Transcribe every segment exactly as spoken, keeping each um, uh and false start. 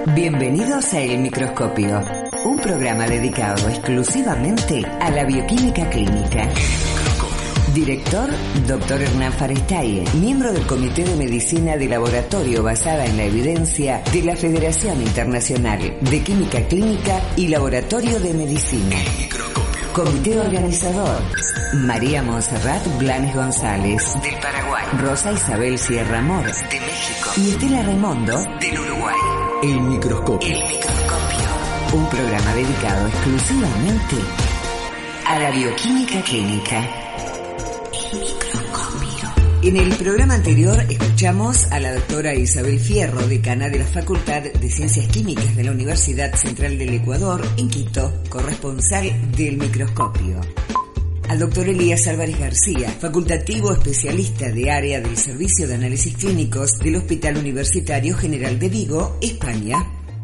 Bienvenidos a El Microscopio, un programa dedicado exclusivamente a la bioquímica clínica. Director, doctor Hernán Farestaie, miembro del Comité de Medicina de Laboratorio basada en la evidencia de la Federación Internacional de Química Clínica y Laboratorio de Medicina. Comité organizador, María Montserrat Blanes González, del Paraguay, Rosa Isabel Sierra Mor, de México, y Estela Raimondo, del Uruguay. El Microscopio. El Microscopio, un programa dedicado exclusivamente a la bioquímica clínica. El Microscopio. En el programa anterior escuchamos a la doctora Isabel Fierro, decana de la Facultad de Ciencias Químicas de la Universidad Central del Ecuador, en Quito, corresponsal del Microscopio. Al doctor Elías Álvarez García, facultativo especialista de área del Servicio de Análisis Clínicos del Hospital Universitario General de Vigo, España.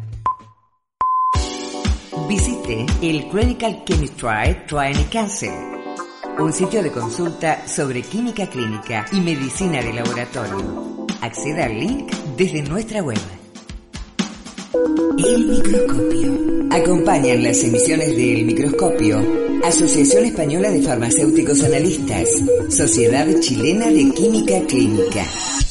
Visite el Clinical Chemistry Training Council, un sitio de consulta sobre química clínica y medicina de laboratorio. Acceda al link desde nuestra web. El Microscopio. Acompañan las emisiones de El Microscopio Asociación Española de Farmacéuticos Analistas, Sociedad Chilena de Química Clínica.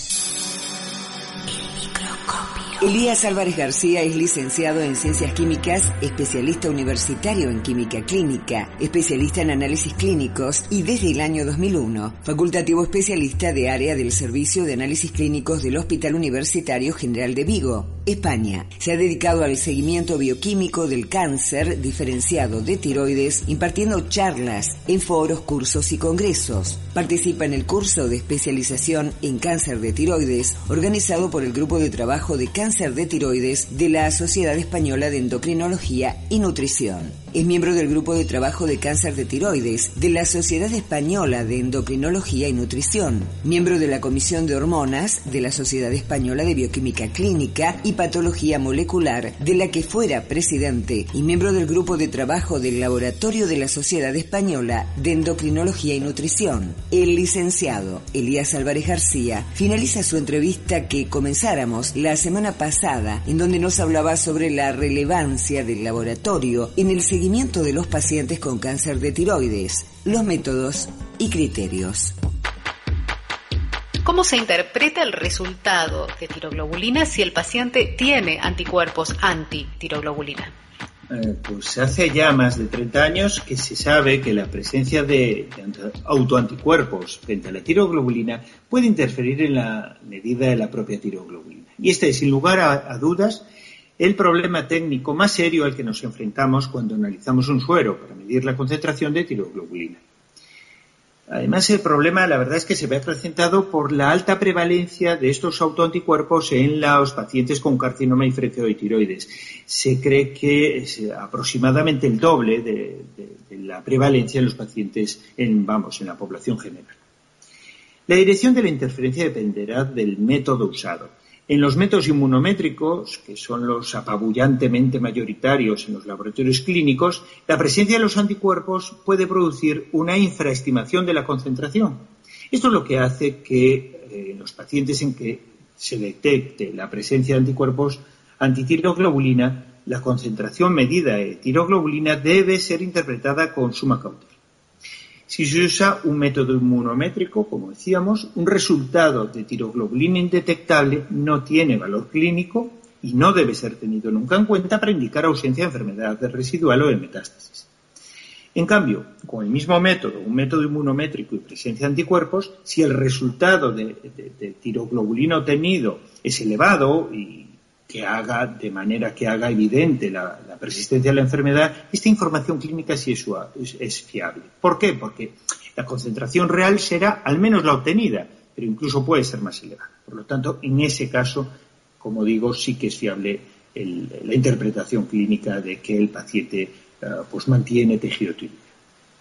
Elías Álvarez García es licenciado en Ciencias Químicas, especialista universitario en Química Clínica, especialista en Análisis Clínicos y desde el año dos mil uno, facultativo especialista de área del Servicio de Análisis Clínicos del Hospital Universitario General de Vigo, España. Se ha dedicado al seguimiento bioquímico del cáncer diferenciado de tiroides, impartiendo charlas en foros, cursos y congresos. Participa en el curso de especialización en cáncer de tiroides, organizado por el Grupo de Trabajo de Cáncer Cáncer de tiroides de la Sociedad Española de Endocrinología y Nutrición. Es miembro del Grupo de Trabajo de Cáncer de Tiroides de la Sociedad Española de Endocrinología y Nutrición. Miembro de la Comisión de Hormonas de la Sociedad Española de Bioquímica Clínica y Patología Molecular, de la que fuera presidente, y miembro del Grupo de Trabajo del Laboratorio de la Sociedad Española de Endocrinología y Nutrición. El licenciado Elías Álvarez García finaliza su entrevista que comenzáramos la semana pasada, en donde nos hablaba sobre la relevancia del laboratorio en el seguimiento de los pacientes con cáncer de tiroides, los métodos y criterios. ¿Cómo se interpreta el resultado de tiroglobulina si el paciente tiene anticuerpos anti-tiroglobulina? Eh, pues hace ya más de treinta años que se sabe que la presencia de, de autoanticuerpos frente a la tiroglobulina puede interferir en la medida de la propia tiroglobulina. Y este es, sin lugar a, a dudas, el problema técnico más serio al que nos enfrentamos cuando analizamos un suero para medir la concentración de tiroglobulina. Además, el problema, la verdad, es que se ve acrecentado por la alta prevalencia de estos autoanticuerpos en los pacientes con carcinoma diferenciado de tiroides. Se cree que es aproximadamente el doble de, de, de la prevalencia en los pacientes, en, vamos, en la población general. La dirección de la interferencia dependerá del método usado. En los métodos inmunométricos, que son los apabullantemente mayoritarios en los laboratorios clínicos, la presencia de los anticuerpos puede producir una infraestimación de la concentración. Esto es lo que hace que eh, en los pacientes en que se detecte la presencia de anticuerpos antitiroglobulina, la concentración medida de tiroglobulina debe ser interpretada con suma cautela. Si se usa un método inmunométrico, como decíamos, un resultado de tiroglobulina indetectable no tiene valor clínico y no debe ser tenido nunca en cuenta para indicar ausencia de enfermedad residual o de metástasis. En cambio, con el mismo método, un método inmunométrico y presencia de anticuerpos, si el resultado de, de, de tiroglobulina obtenido es elevado y que haga, de manera que haga evidente la, la persistencia de la enfermedad, esta información clínica sí es, es, es fiable. ¿Por qué? Porque la concentración real será al menos la obtenida, pero incluso puede ser más elevada. Por lo tanto, en ese caso, como digo, sí que es fiable el, la interpretación clínica de que el paciente uh, pues mantiene tejido tiroideo.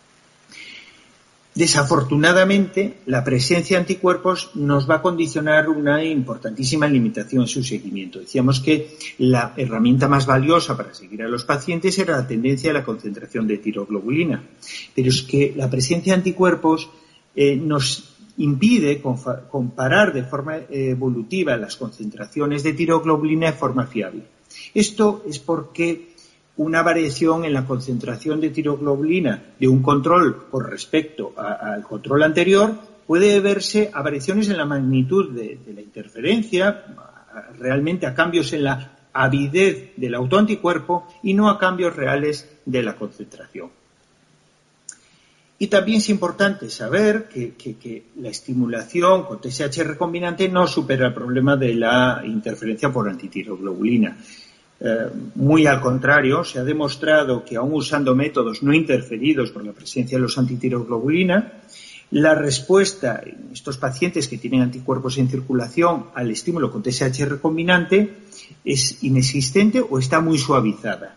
Desafortunadamente, la presencia de anticuerpos nos va a condicionar una importantísima limitación en su seguimiento. Decíamos que la herramienta más valiosa para seguir a los pacientes era la tendencia a la concentración de tiroglobulina. Pero es que la presencia de anticuerpos eh, nos impide comparar de forma evolutiva las concentraciones de tiroglobulina de forma fiable. Esto es porque una variación en la concentración de tiroglobulina de un control con respecto a, al control anterior puede deberse a variaciones en la magnitud de, de la interferencia, a, realmente a cambios en la avidez del autoanticuerpo y no a cambios reales de la concentración. Y también es importante saber que, que, que la estimulación con T S H recombinante no supera el problema de la interferencia por antitiroglobulina. Eh, muy al contrario, se ha demostrado que aún usando métodos no interferidos por la presencia de los antitiroglobulina, la respuesta en estos pacientes que tienen anticuerpos en circulación al estímulo con T S H recombinante es inexistente o está muy suavizada.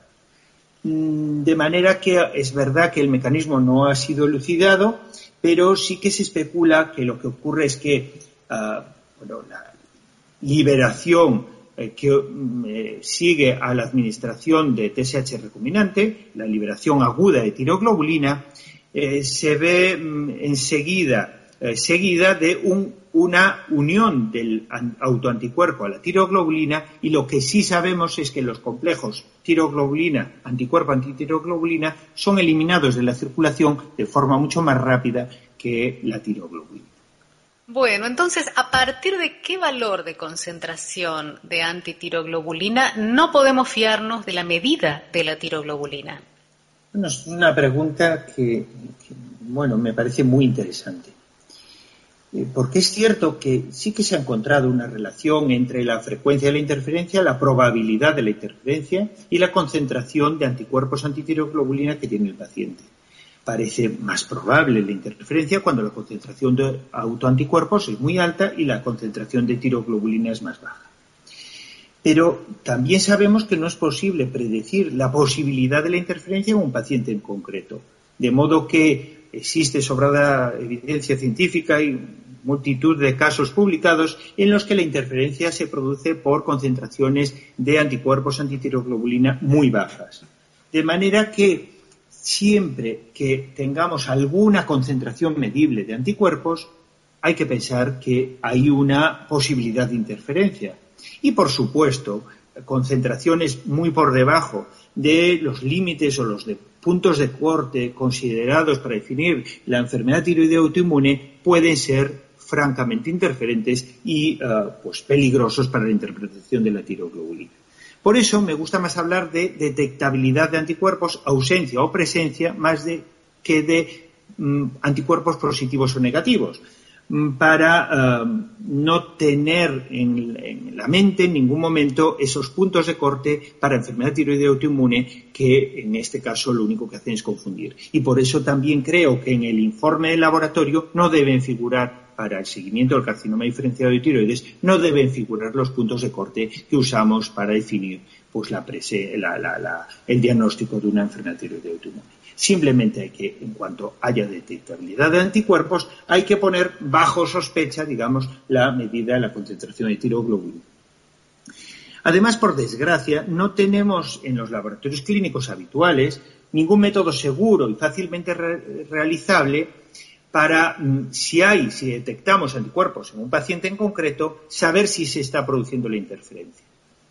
De manera que es verdad que el mecanismo no ha sido elucidado, pero sí que se especula que lo que ocurre es que uh, bueno, la liberación eh, que eh, sigue a la administración de T S H recombinante, la liberación aguda de tiroglobulina, eh, se ve mm, enseguida eh, seguida de un, una unión del autoanticuerpo a la tiroglobulina, y lo que sí sabemos es que los complejos tiroglobulina, anticuerpo antitiroglobulina son eliminados de la circulación de forma mucho más rápida que la tiroglobulina. Bueno, entonces, ¿a partir de qué valor de concentración de antitiroglobulina no podemos fiarnos de la medida de la tiroglobulina? Bueno, es una pregunta que, que bueno, me parece muy interesante. Porque es cierto que sí que se ha encontrado una relación entre la frecuencia de la interferencia, la probabilidad de la interferencia y la concentración de anticuerpos antitiroglobulina que tiene el paciente. Parece más probable la interferencia cuando la concentración de autoanticuerpos es muy alta y la concentración de tiroglobulina es más baja. Pero también sabemos que no es posible predecir la posibilidad de la interferencia en un paciente en concreto, de modo que existe sobrada evidencia científica y multitud de casos publicados en los que la interferencia se produce por concentraciones de anticuerpos antitiroglobulina muy bajas. De manera que siempre que tengamos alguna concentración medible de anticuerpos, hay que pensar que hay una posibilidad de interferencia. Y, por supuesto, concentraciones muy por debajo de los límites o los de puntos de corte considerados para definir la enfermedad tiroidea autoinmune pueden ser francamente interferentes y uh, pues peligrosos para la interpretación de la tiroglobulina. Por eso me gusta más hablar de detectabilidad de anticuerpos, ausencia o presencia, más de que de mm, anticuerpos positivos o negativos, para uh, no tener en, en la mente en ningún momento esos puntos de corte para enfermedad tiroidea autoinmune que en este caso lo único que hacen es confundir. Y por eso también creo que en el informe del laboratorio no deben figurar, para el seguimiento del carcinoma diferenciado de tiroides, no deben figurar los puntos de corte que usamos para definir pues, la prese, la, la, la, el diagnóstico de una enfermedad tiroidea autoinmune. Simplemente hay que, en cuanto haya detectabilidad de anticuerpos, hay que poner bajo sospecha, digamos, la medida de la concentración de tiroglobulina. Además, por desgracia, no tenemos en los laboratorios clínicos habituales ningún método seguro y fácilmente re- realizable para, si hay, si detectamos anticuerpos en un paciente en concreto, saber si se está produciendo la interferencia.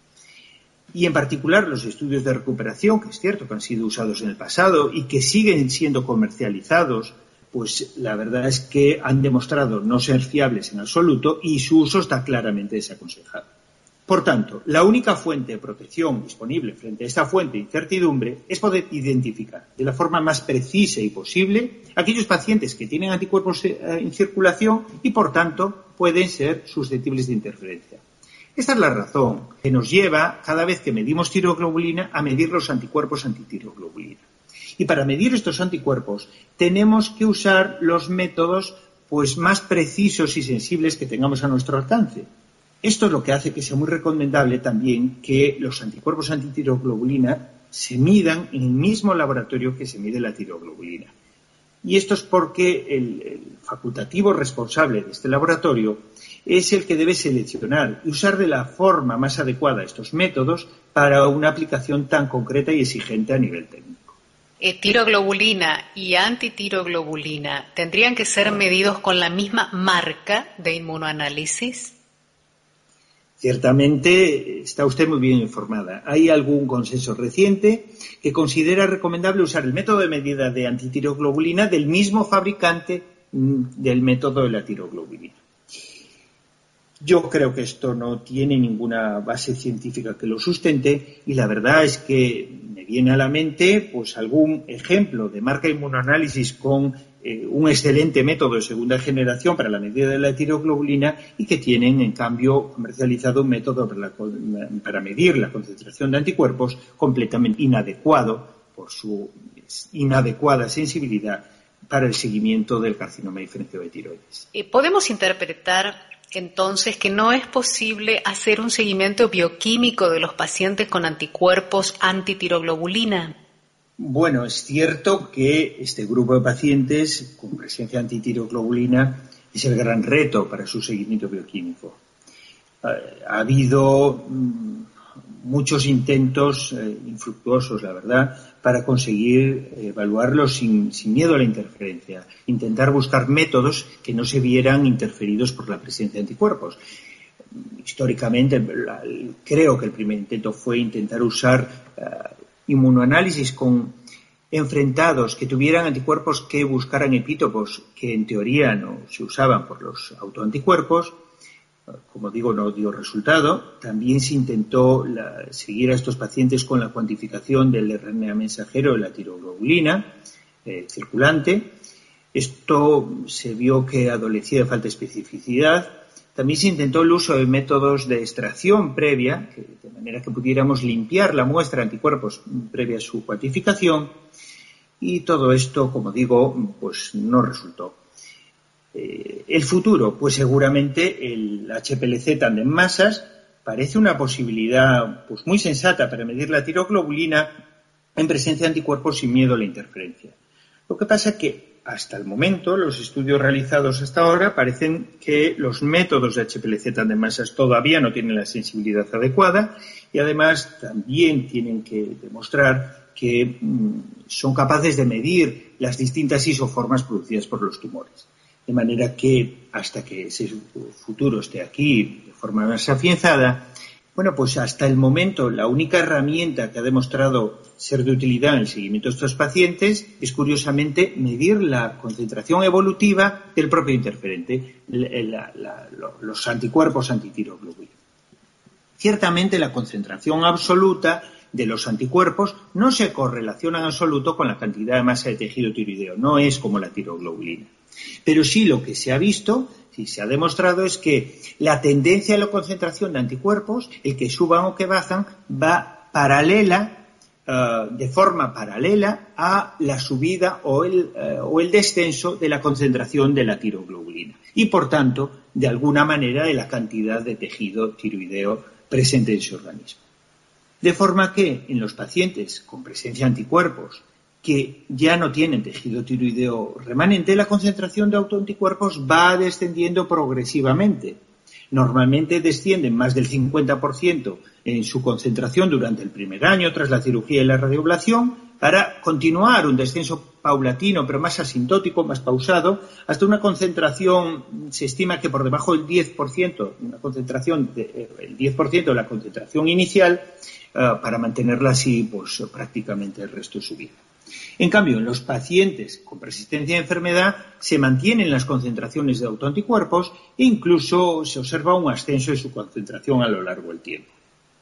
Y en particular los estudios de recuperación, que es cierto que han sido usados en el pasado y que siguen siendo comercializados, pues la verdad es que han demostrado no ser fiables en absoluto y su uso está claramente desaconsejado. Por tanto, la única fuente de protección disponible frente a esta fuente de incertidumbre es poder identificar de la forma más precisa y posible aquellos pacientes que tienen anticuerpos en circulación y, por tanto, pueden ser susceptibles de interferencia. Esta es la razón que nos lleva, cada vez que medimos tiroglobulina, a medir los anticuerpos antitiroglobulina. Y para medir estos anticuerpos tenemos que usar los métodos pues, más precisos y sensibles que tengamos a nuestro alcance. Esto es lo que hace que sea muy recomendable también que los anticuerpos antitiroglobulina se midan en el mismo laboratorio que se mide la tiroglobulina. Y esto es porque el, el facultativo responsable de este laboratorio es el que debe seleccionar y usar de la forma más adecuada estos métodos para una aplicación tan concreta y exigente a nivel técnico. Eh, tiroglobulina y antitiroglobulina, ¿tendrían que ser medidos con la misma marca de inmunoanálisis? Ciertamente está usted muy bien informada. Hay algún consenso reciente que considera recomendable usar el método de medida de antitiroglobulina del mismo fabricante del método de la tiroglobulina. Yo creo que esto no tiene ninguna base científica que lo sustente y la verdad es que me viene a la mente pues algún ejemplo de marca inmunoanálisis con eh, un excelente método de segunda generación para la medida de la tiroglobulina y que tienen en cambio comercializado un método para, la, para medir la concentración de anticuerpos completamente inadecuado por su inadecuada sensibilidad para el seguimiento del carcinoma diferenciado de tiroides. ¿Podemos interpretar entonces que no es posible hacer un seguimiento bioquímico de los pacientes con anticuerpos antitiroglobulina? Bueno, es cierto que este grupo de pacientes con presencia de antitiroglobulina es el gran reto para su seguimiento bioquímico. Ha habido muchos intentos eh, infructuosos, la verdad, para conseguir evaluarlos sin, sin miedo a la interferencia. Intentar buscar métodos que no se vieran interferidos por la presencia de anticuerpos. Históricamente, la, creo que el primer intento fue intentar usar uh, inmunoanálisis con enfrentados que tuvieran anticuerpos que buscaran epítopos que en teoría no se usaban por los autoanticuerpos. Como digo, no dio resultado. También se intentó la, seguir a estos pacientes con la cuantificación del R N A mensajero de la tiroglobulina eh, circulante. Esto se vio que adolecía de falta de especificidad. También se intentó el uso de métodos de extracción previa, que, de manera que pudiéramos limpiar la muestra de anticuerpos previa a su cuantificación. Y todo esto, como digo, pues no resultó. Eh, el futuro, pues seguramente el H P L C tandem masas parece una posibilidad pues muy sensata para medir la tiroglobulina en presencia de anticuerpos sin miedo a la interferencia. Lo que pasa es que hasta el momento los estudios realizados hasta ahora parecen que los métodos de H P L C tandem masas todavía no tienen la sensibilidad adecuada y además también tienen que demostrar que mmm, son capaces de medir las distintas isoformas producidas por los tumores. De manera que, hasta que ese futuro esté aquí de forma más afianzada, bueno, pues hasta el momento la única herramienta que ha demostrado ser de utilidad en el seguimiento de estos pacientes es, curiosamente, medir la concentración evolutiva del propio interferente, la, la, la, los anticuerpos antitiroglobulina. Ciertamente, la concentración absoluta de los anticuerpos no se correlaciona en absoluto con la cantidad de masa de tejido tiroideo, no es como la tiroglobulina. Pero sí lo que se ha visto, sí se ha demostrado, es que la tendencia a la concentración de anticuerpos, el que suban o que bajan, va paralela, uh, de forma paralela a la subida o el, uh, o el descenso de la concentración de la tiroglobulina. Y, por tanto, de alguna manera, de la cantidad de tejido tiroideo presente en su organismo. De forma que en los pacientes con presencia de anticuerpos que ya no tienen tejido tiroideo remanente, la concentración de autoanticuerpos va descendiendo progresivamente. Normalmente descienden más del cincuenta por ciento en su concentración durante el primer año tras la cirugía y la radioablación, para continuar un descenso paulatino pero más asintótico, más pausado, hasta una concentración, se estima que por debajo del diez por ciento, una concentración de, el diez por ciento de la concentración inicial, uh, para mantenerla así pues prácticamente el resto de su vida. En cambio, en los pacientes con persistencia de enfermedad se mantienen las concentraciones de autoanticuerpos e incluso se observa un ascenso de su concentración a lo largo del tiempo.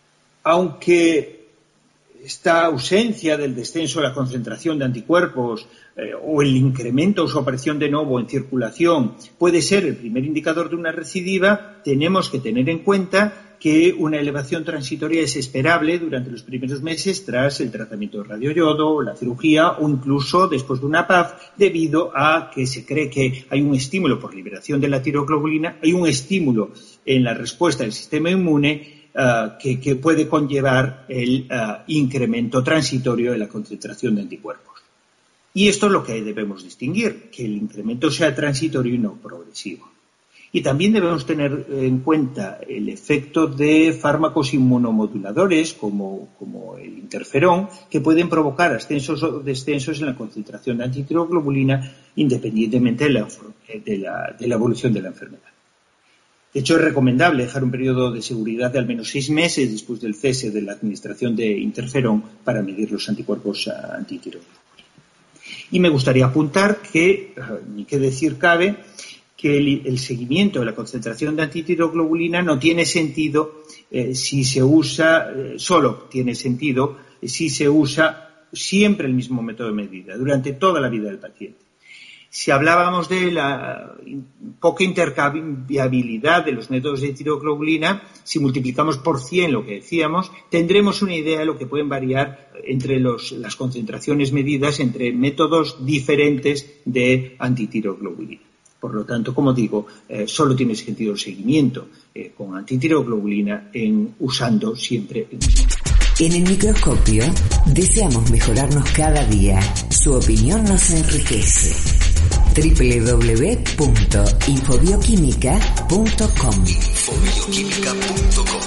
Aunque esta ausencia del descenso de la concentración de anticuerpos eh, o el incremento o su aparición de nuevo en circulación puede ser el primer indicador de una recidiva, tenemos que tener en cuenta que una elevación transitoria es esperable durante los primeros meses tras el tratamiento de radioyodo, la cirugía o incluso después de una P A F, debido a que se cree que hay un estímulo por liberación de la tiroglobulina, hay un estímulo en la respuesta del sistema inmune uh, que, que puede conllevar el uh, incremento transitorio de la concentración de anticuerpos. Y esto es lo que debemos distinguir, que el incremento sea transitorio y no progresivo. Y también debemos tener en cuenta el efecto de fármacos inmunomoduladores como, como el interferón, que pueden provocar ascensos o descensos en la concentración de antitiroglobulina independientemente de la, de la, de la evolución de la enfermedad. De hecho, es recomendable dejar un periodo de seguridad de al menos seis meses después del cese de la administración de interferón para medir los anticuerpos antitiroideos. Y me gustaría apuntar que, ni qué decir cabe, que el, el seguimiento de la concentración de antitiroglobulina no tiene sentido eh, si se usa, eh, solo tiene sentido eh, si se usa siempre el mismo método de medida, durante toda la vida del paciente. Si hablábamos de la poca intercambiabilidad de los métodos de tiroglobulina, si multiplicamos por cien lo que decíamos, tendremos una idea de lo que pueden variar entre los, las concentraciones medidas entre métodos diferentes de antitiroglobulina. Por lo tanto, como digo, eh, solo tiene sentido el seguimiento eh, con antitiroglobulina en, usando siempre el mismo. En el microscopio deseamos mejorarnos cada día. Su opinión nos enriquece. doble u doble u doble u punto infobioquímica punto com infobioquímica punto com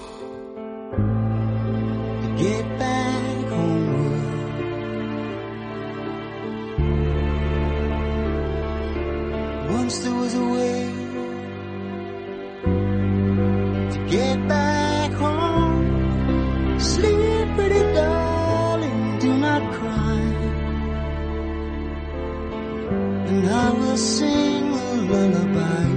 Get back homeward. Once there was a way to get back home. Sleep, pretty darling, do not cry. And I will sing a lullaby.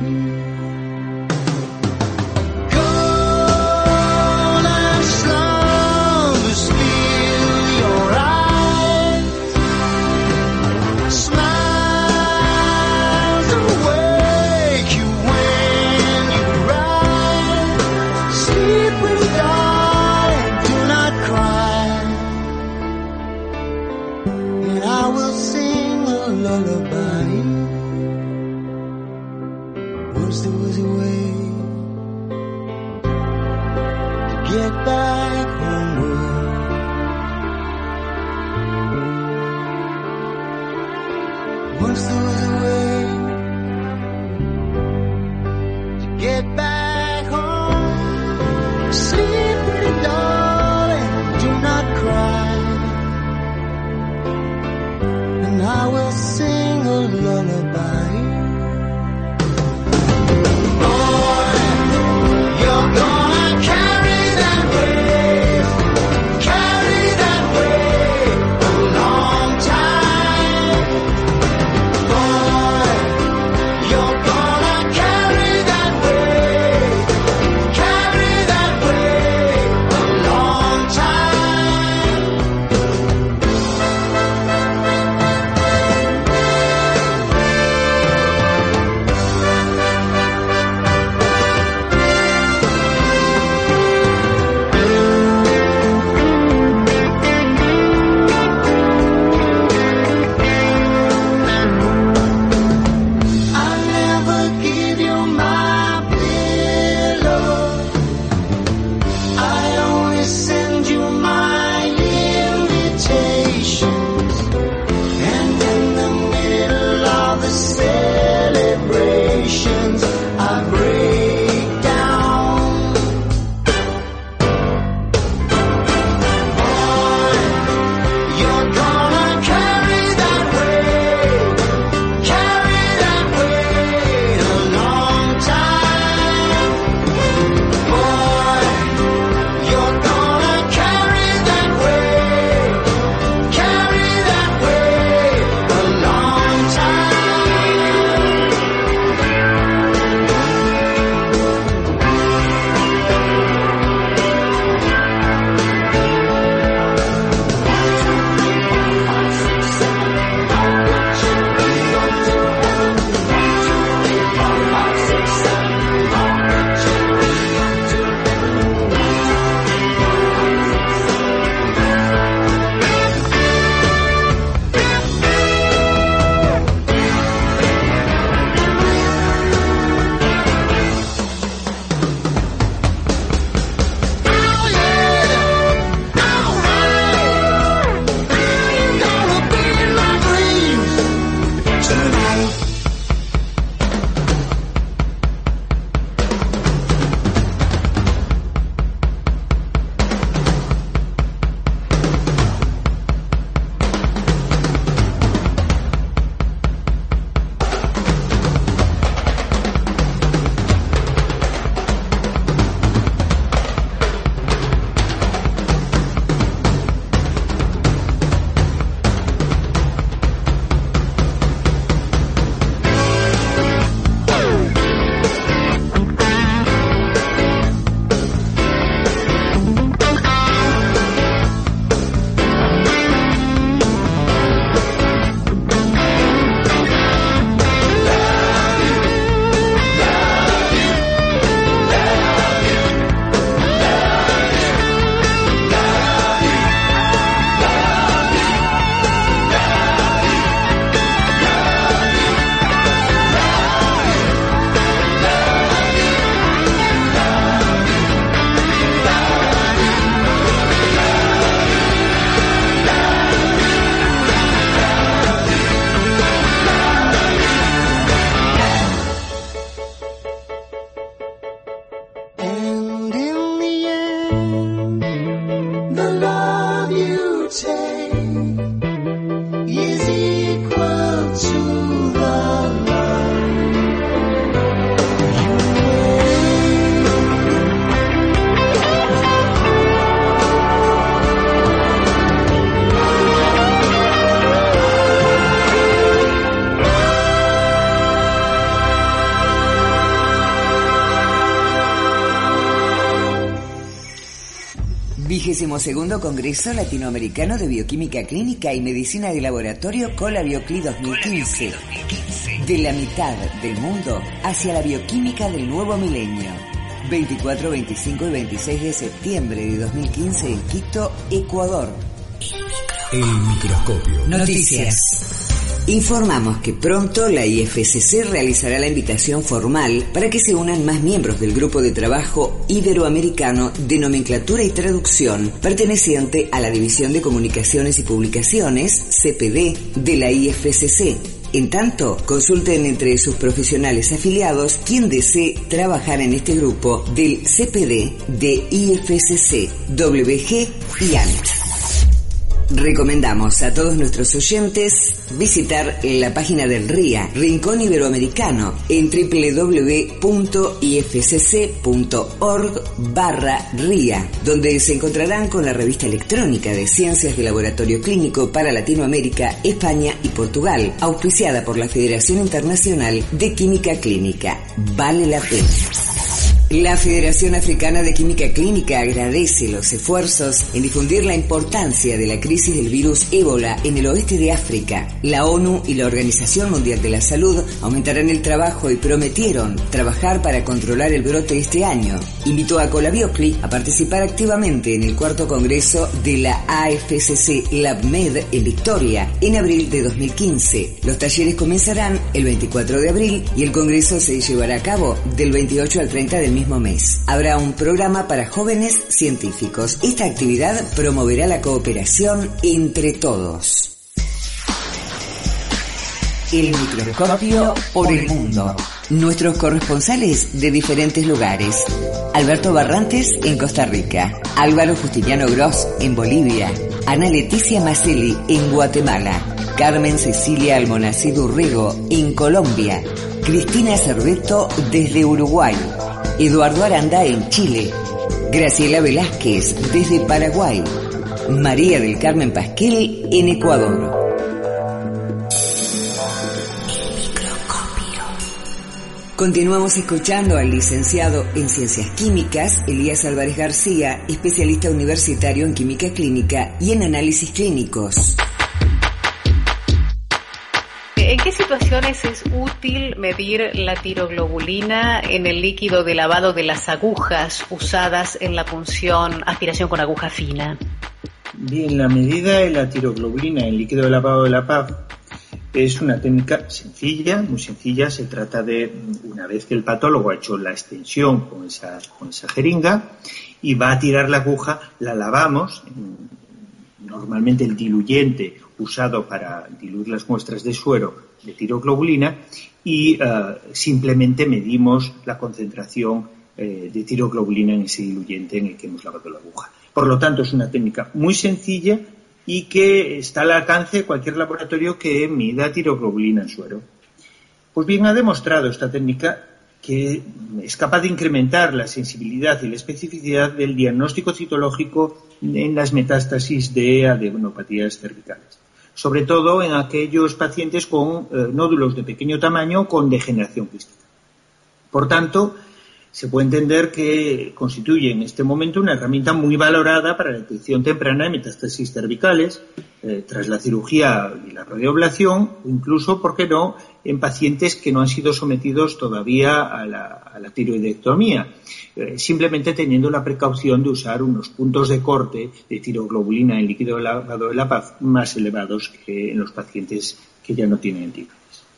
Cold and slumbers fill your eyes. Smiles awake you when you rise. Sleep, pretty darling, do not cry. And I will sing a lullaby. Once there was a way to get back homeward. Once there was a way to get back home. Sleep, pretty darling, do not cry. And I will sing a lullaby. Vigésimo segundo Congreso Latinoamericano de Bioquímica Clínica y Medicina de Laboratorio Colabiocli dos mil quince. De la mitad del mundo hacia la bioquímica del nuevo milenio. veinticuatro, veinticinco y veintiséis de septiembre de dos mil quince en Quito, Ecuador. El microscopio. Noticias. Informamos que pronto la I F C C realizará la invitación formal para que se unan más miembros del Grupo de Trabajo Iberoamericano de Nomenclatura y Traducción, perteneciente a la División de Comunicaciones y Publicaciones, C P D, de la I F C C. En tanto, consulten entre sus profesionales afiliados quien desee trabajar en este grupo del C P D de I F C C, W G y A N T. Recomendamos a todos nuestros oyentes visitar la página del R I A, Rincón Iberoamericano, en doble u doble u doble u punto i f c c punto org barra R I A, donde se encontrarán con la revista electrónica de Ciencias de Laboratorio Clínico para Latinoamérica, España y Portugal, auspiciada por la Federación Internacional de Química Clínica. Vale la pena. La Federación Africana de Química Clínica agradece los esfuerzos en difundir la importancia de la crisis del virus ébola en el oeste de África. La ONU y la Organización Mundial de la Salud aumentarán el trabajo y prometieron trabajar para controlar el brote este año. Invitó a Colabiocli a participar activamente en el cuarto congreso de la A F C C LabMed en Victoria en abril de dos mil quince. Los talleres comenzarán el veinticuatro de abril y el congreso se llevará a cabo del veintiocho al treinta del mismo mes. Habrá un programa para jóvenes científicos. Esta actividad promoverá la cooperación entre todos. El microscopio por el mundo. Nuestros corresponsales de diferentes lugares. Alberto Barrantes en Costa Rica, Álvaro Justiniano Gross en Bolivia, Ana Leticia Macelli en Guatemala, Carmen Cecilia Almonacid Urrego en Colombia, Cristina Cerveto desde Uruguay, Eduardo Aranda en Chile, Graciela Velázquez desde Paraguay, María del Carmen Pasquel en Ecuador. Continuamos escuchando al licenciado en Ciencias Químicas, Elías Álvarez García, especialista universitario en Química Clínica y en Análisis Clínicos. ¿En qué situaciones es útil medir la tiroglobulina en el líquido de lavado de las agujas usadas en la punción aspiración con aguja fina? Bien, la medida de la tiroglobulina en el líquido de lavado de la P A F es una técnica sencilla, muy sencilla. Se trata de, una vez que el patólogo ha hecho la extensión con esa, con esa jeringa y va a tirar la aguja, la lavamos. Normalmente el diluyente usado para diluir las muestras de suero de tiroglobulina y uh, simplemente medimos la concentración eh, de tiroglobulina en ese diluyente en el que hemos lavado la aguja. Por lo tanto, es una técnica muy sencilla y que está al alcance de cualquier laboratorio que mida tiroglobulina en suero. Pues bien, ha demostrado esta técnica que es capaz de incrementar la sensibilidad y la especificidad del diagnóstico citológico en las metástasis de adenopatías cervicales, sobre todo en aquellos pacientes con eh, nódulos de pequeño tamaño con degeneración quística. Por tanto, se puede entender que constituye en este momento una herramienta muy valorada para la detección temprana de metástasis cervicales eh, tras la cirugía y la radioablación, incluso, ¿por qué no?, en pacientes que no han sido sometidos todavía a la, a la tiroidectomía, eh, simplemente teniendo la precaución de usar unos puntos de corte de tiroglobulina en líquido lavado de la P A F más elevados que en los pacientes que ya no tienen antivirales.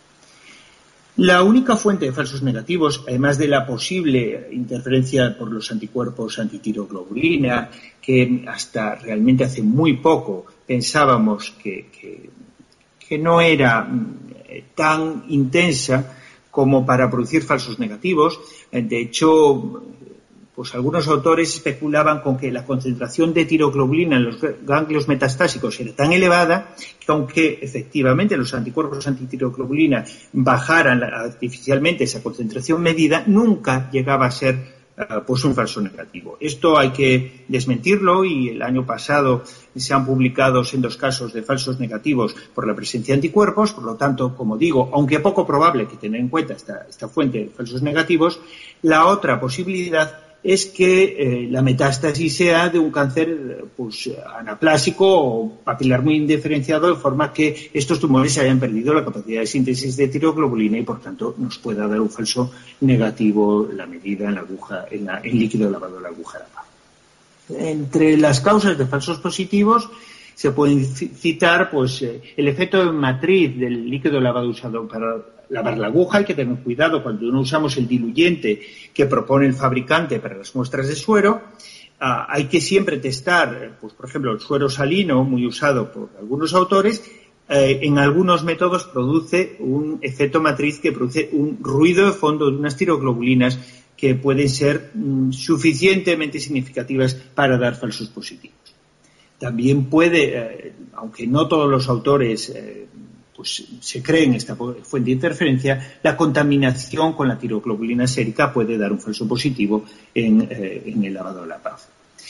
La única fuente de falsos negativos, además de la posible interferencia por los anticuerpos antitiroglobulina, que hasta realmente hace muy poco pensábamos que, que, que no era tan intensa como para producir falsos negativos. De hecho, pues algunos autores especulaban con que la concentración de tiroglobulina en los ganglios metastásicos era tan elevada que, aunque efectivamente los anticuerpos antitiroglobulina bajaran artificialmente esa concentración medida, nunca llegaba a ser uh, pues un falso negativo. Esto hay que desmentirlo, y el año pasado se han publicado sendos casos de falsos negativos por la presencia de anticuerpos. Por lo tanto, como digo, aunque poco probable que tener en cuenta esta, esta fuente de falsos negativos, la otra posibilidad es que eh, la metástasis sea de un cáncer pues, anaplásico o papilar muy indiferenciado, de forma que estos tumores hayan perdido la capacidad de síntesis de tiroglobulina y, por tanto, nos pueda dar un falso negativo la medida en la aguja, en, la, en líquido lavado de la aguja de la. Entre las causas de falsos positivos se pueden citar pues, eh, el efecto de matriz del líquido lavado usado para lavar la aguja. Hay que tener cuidado cuando no usamos el diluyente que propone el fabricante para las muestras de suero. Ah, hay que siempre testar, pues, por ejemplo, el suero salino, muy usado por algunos autores, eh, en algunos métodos produce un efecto matriz que produce un ruido de fondo de unas tiroglobulinas que pueden ser mm, suficientemente significativas para dar falsos positivos. También puede, eh, aunque no todos los autores eh, pues, se creen esta fuente de interferencia, la contaminación con la tiroglobulina sérica puede dar un falso positivo en, eh, en el lavado de la paz.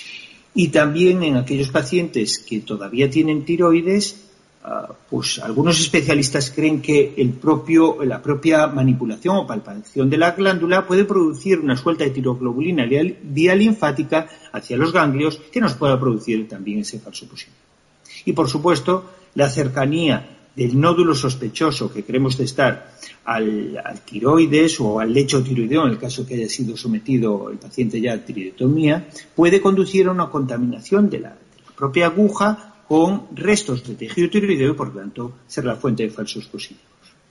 Y también en aquellos pacientes que todavía tienen tiroides, uh, pues algunos especialistas creen que el propio, la propia manipulación o palpación de la glándula puede producir una suelta de tiroglobulina vía linfática hacia los ganglios que nos pueda producir también ese falso positivo. Y, por supuesto, la cercanía del nódulo sospechoso que queremos testar al, al tiroides o al lecho tiroideo, en el caso que haya sido sometido el paciente ya a tiroidectomía, puede conducir a una contaminación de la, de la propia aguja con restos de tejido tiroideo y, por tanto, ser la fuente de falsos positivos.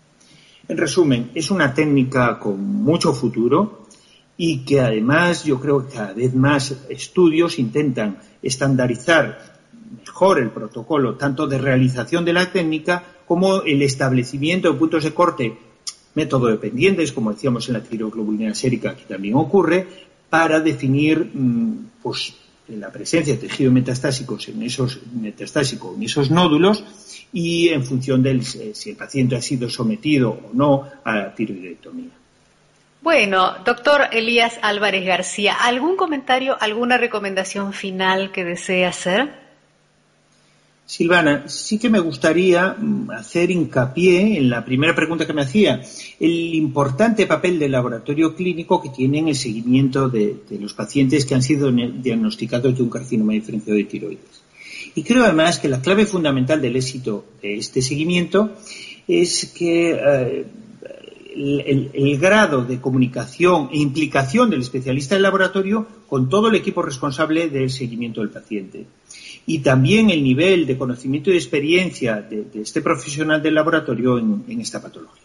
En resumen, es una técnica con mucho futuro y que, además, yo creo que cada vez más estudios intentan estandarizar mejor el protocolo tanto de realización de la técnica como el establecimiento de puntos de corte método dependientes, como decíamos en la tiroglobulina sérica, que también ocurre, para definir pues, la presencia de tejido metastásico en esos, metastásico en esos nódulos y en función de si el paciente ha sido sometido o no a la tiroidectomía. Bueno, doctor Elías Álvarez García, ¿algún comentario, alguna recomendación final que desee hacer? Silvana, sí que me gustaría hacer hincapié en la primera pregunta que me hacía, el importante papel del laboratorio clínico que tiene en el seguimiento de, de los pacientes que han sido diagnosticados de un carcinoma diferenciado de tiroides. Y creo además que la clave fundamental del éxito de este seguimiento es que eh, el, el, el grado de comunicación e implicación del especialista del laboratorio con todo el equipo responsable del seguimiento del paciente. Y también el nivel de conocimiento y de experiencia de, de este profesional del laboratorio en, en esta patología.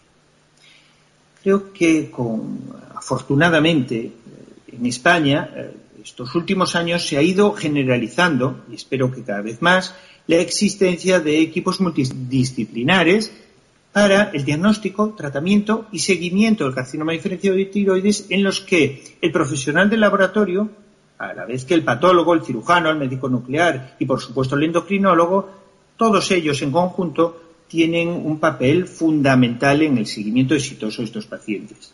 Creo que, con, afortunadamente, en España, estos últimos años se ha ido generalizando, y espero que cada vez más, la existencia de equipos multidisciplinares para el diagnóstico, tratamiento y seguimiento del carcinoma diferenciado de tiroides, en los que el profesional del laboratorio, a la vez que el patólogo, el cirujano, el médico nuclear y, por supuesto, el endocrinólogo, todos ellos en conjunto tienen un papel fundamental en el seguimiento exitoso de estos pacientes.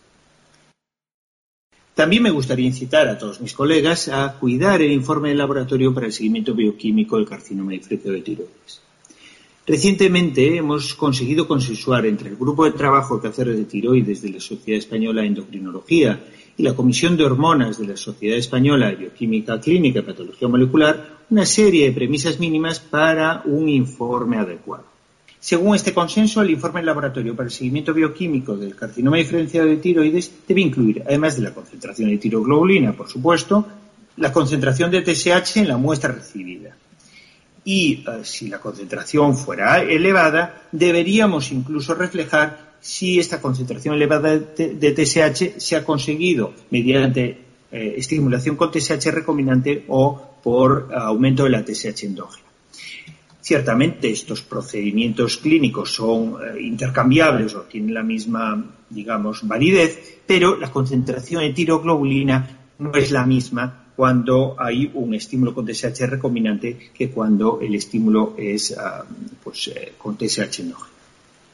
También me gustaría incitar a todos mis colegas a cuidar el informe del laboratorio para el seguimiento bioquímico del carcinoma diferenciado de tiroides. Recientemente hemos conseguido consensuar entre el Grupo de Trabajo de Cánceres de Tiroides de la Sociedad Española de Endocrinología y la Comisión de Hormonas de la Sociedad Española de Bioquímica Clínica y Patología Molecular una serie de premisas mínimas para un informe adecuado. Según este consenso, el informe del laboratorio para el seguimiento bioquímico del carcinoma diferenciado de tiroides debe incluir, además de la concentración de tiroglobulina, por supuesto, la concentración de T S H en la muestra recibida. Y eh, si la concentración fuera elevada, deberíamos incluso reflejar si esta concentración elevada de T S H se ha conseguido mediante eh, estimulación con T S H recombinante o por uh, aumento de la T S H endógena. Ciertamente estos procedimientos clínicos son eh, intercambiables o tienen la misma, digamos, validez, pero la concentración de tiroglobulina no es la misma cuando hay un estímulo con T S H recombinante que cuando el estímulo es uh, pues, eh, con T S H endógena.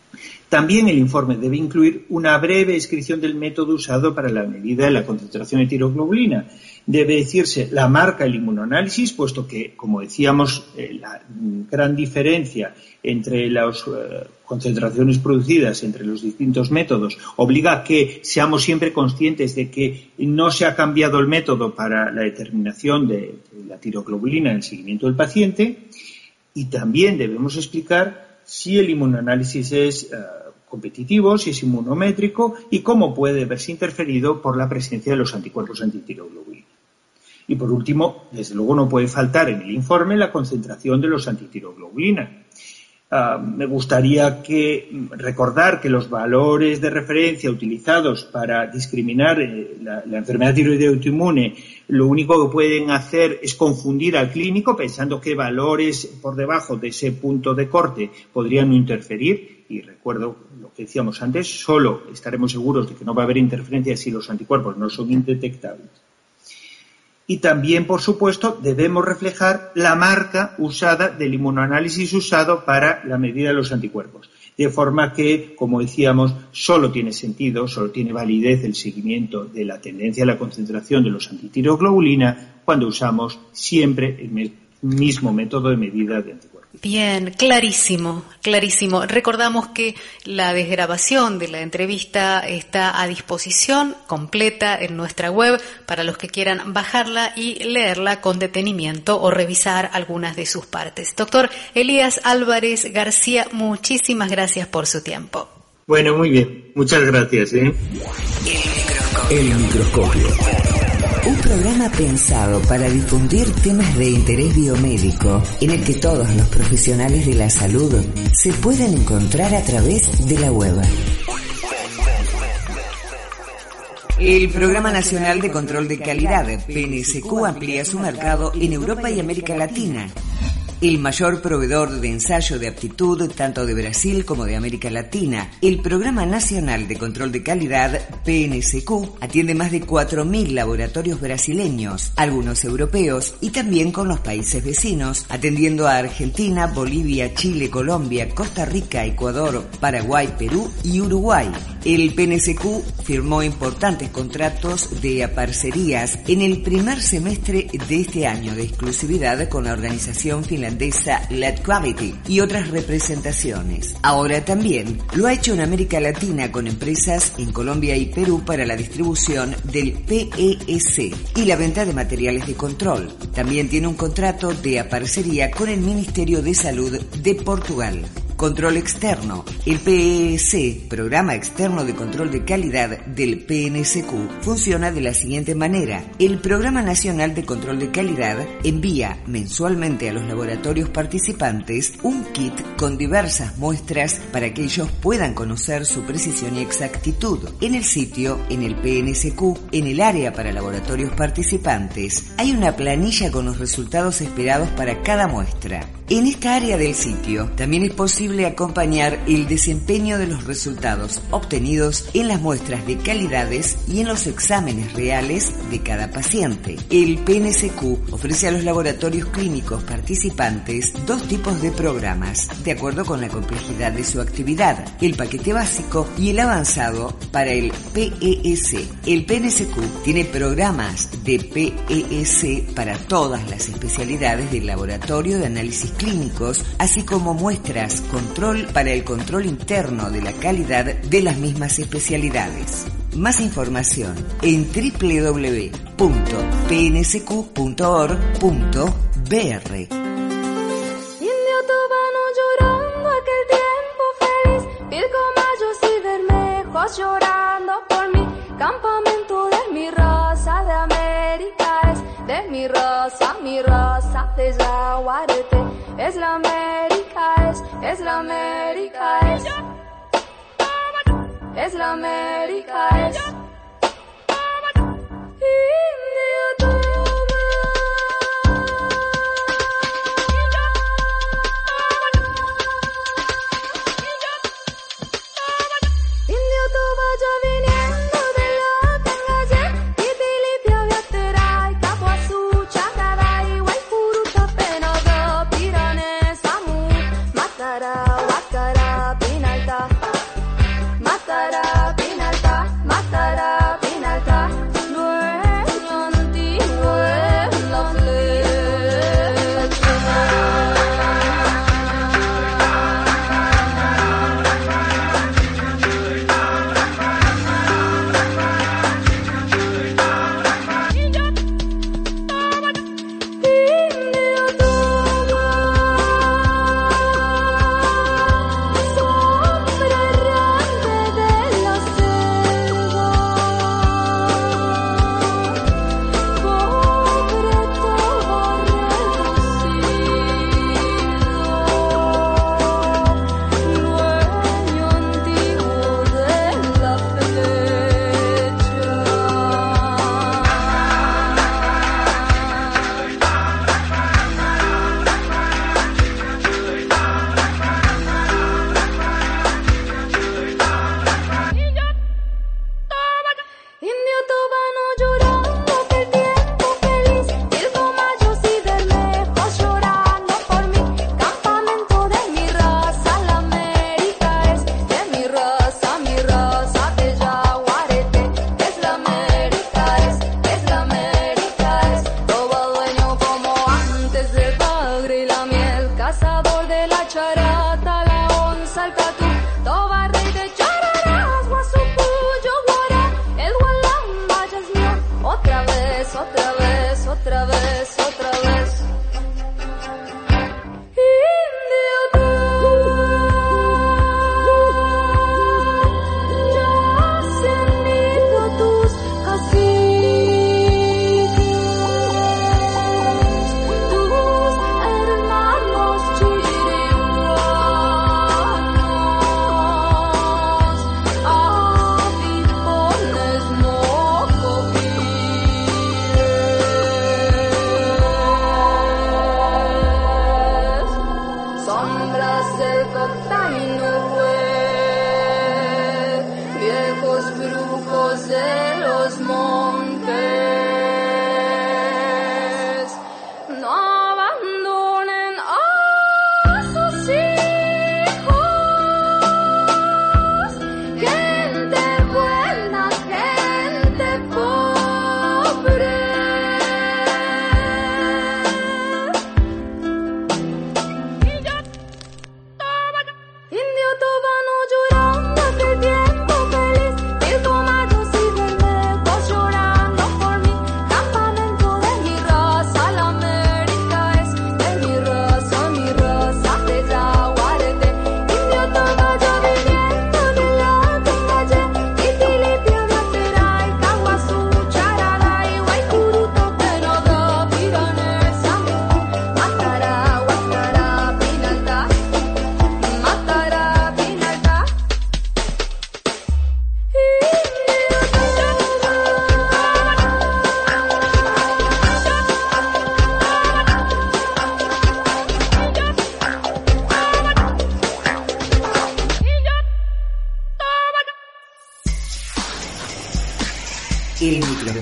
También el informe debe incluir una breve descripción del método usado para la medida de la concentración de tiroglobulina. Debe decirse la marca del inmunoanálisis, puesto que, como decíamos, eh, la gran diferencia entre las eh, concentraciones producidas entre los distintos métodos obliga a que seamos siempre conscientes de que no se ha cambiado el método para la determinación de, de la tiroglobulina en el seguimiento del paciente, y también debemos explicar si el inmunoanálisis es eh, competitivo, si es inmunométrico y cómo puede verse interferido por la presencia de los anticuerpos antitiroglobulina. Y por último, desde luego no puede faltar en el informe la concentración de los antitiroglobulina. Uh, me gustaría que recordar que los valores de referencia utilizados para discriminar eh, la, la enfermedad tiroidea autoinmune lo único que pueden hacer es confundir al clínico pensando que valores por debajo de ese punto de corte podrían no interferir. Y recuerdo lo que decíamos antes, solo estaremos seguros de que no va a haber interferencia si los anticuerpos no son indetectables. Y también, por supuesto, debemos reflejar la marca usada del inmunoanálisis usado para la medida de los anticuerpos. De forma que, como decíamos, solo tiene sentido, solo tiene validez el seguimiento de la tendencia a la concentración de los antitiroglobulina cuando usamos siempre el mismo método de medida de anticuerpos. Bien, clarísimo, clarísimo. Recordamos que la desgrabación de la entrevista está a disposición completa en nuestra web para los que quieran bajarla y leerla con detenimiento o revisar algunas de sus partes. Doctor Elías Álvarez García, muchísimas gracias por su tiempo. Bueno, muy bien. Muchas gracias. ¿eh? El microscopio. Un programa pensado para difundir temas de interés biomédico en el que todos los profesionales de la salud se pueden encontrar a través de la web. El Programa Nacional de Control de Calidad, P N C Q, amplía su mercado en Europa y América Latina. El mayor proveedor de ensayo de aptitud tanto de Brasil como de América Latina, el Programa Nacional de Control de Calidad, P N C Q, atiende más de cuatro mil laboratorios brasileños, algunos europeos y también con los países vecinos, atendiendo a Argentina, Bolivia, Chile, Colombia, Costa Rica, Ecuador, Paraguay, Perú y Uruguay. El P N C Q firmó importantes contratos de parcerías en el primer semestre de este año de exclusividad con la organización finlandesa Lab Quality y otras representaciones. Ahora también lo ha hecho en América Latina con empresas en Colombia y Perú para la distribución del P E E C y la venta de materiales de control. También tiene un contrato de parcería con el Ministerio de Salud de Portugal. Control externo. El P E E C, Programa Externo de Control de Calidad del P N C Q, funciona de la siguiente manera. El Programa Nacional de Control de Calidad envía mensualmente a los laboratorios participantes un kit con diversas muestras para que ellos puedan conocer su precisión y exactitud. En el sitio, en el P N C Q, en el área para laboratorios participantes, hay una planilla con los resultados esperados para cada muestra. En esta área del sitio también es posible acompañar el desempeño de los resultados obtenidos en las muestras de calidades y en los exámenes reales de cada paciente. El P N C Q ofrece a los laboratorios clínicos participantes dos tipos de programas, de acuerdo con la complejidad de su actividad, el paquete básico y el avanzado para el P E E C. El P N C Q tiene programas de P E E C para todas las especialidades del laboratorio de análisis clínicos, así como muestras control para el control interno de la calidad de las mismas especialidades. Más información en doble u doble u doble u punto p n c q punto org punto b r. Llorando por mi campamento de mi raza de América es de mi raza, mi raza de Yaguareté es la América es, es la América es, es la América es. Wakara, wakara, pinalta.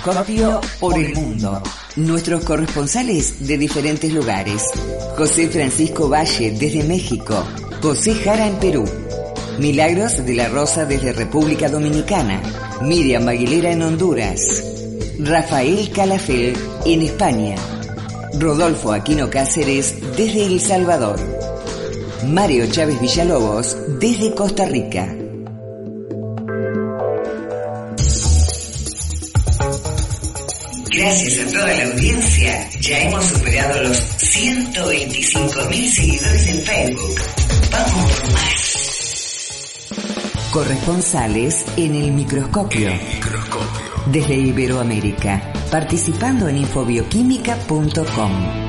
microscopio por el mundo. Nuestros corresponsales de diferentes lugares. José Francisco Valle desde México. José Jara en Perú. Milagros de la Rosa desde República Dominicana. Miriam Aguilera en Honduras. Rafael Calafel en España. Rodolfo Aquino Cáceres desde El Salvador. Mario Chávez Villalobos desde Costa Rica. Gracias a toda la audiencia, ya hemos superado los ciento veinticinco mil seguidores en Facebook. Vamos por más. Corresponsales en el microscopio. El microscopio. Desde Iberoamérica, participando en infobioquímica punto com.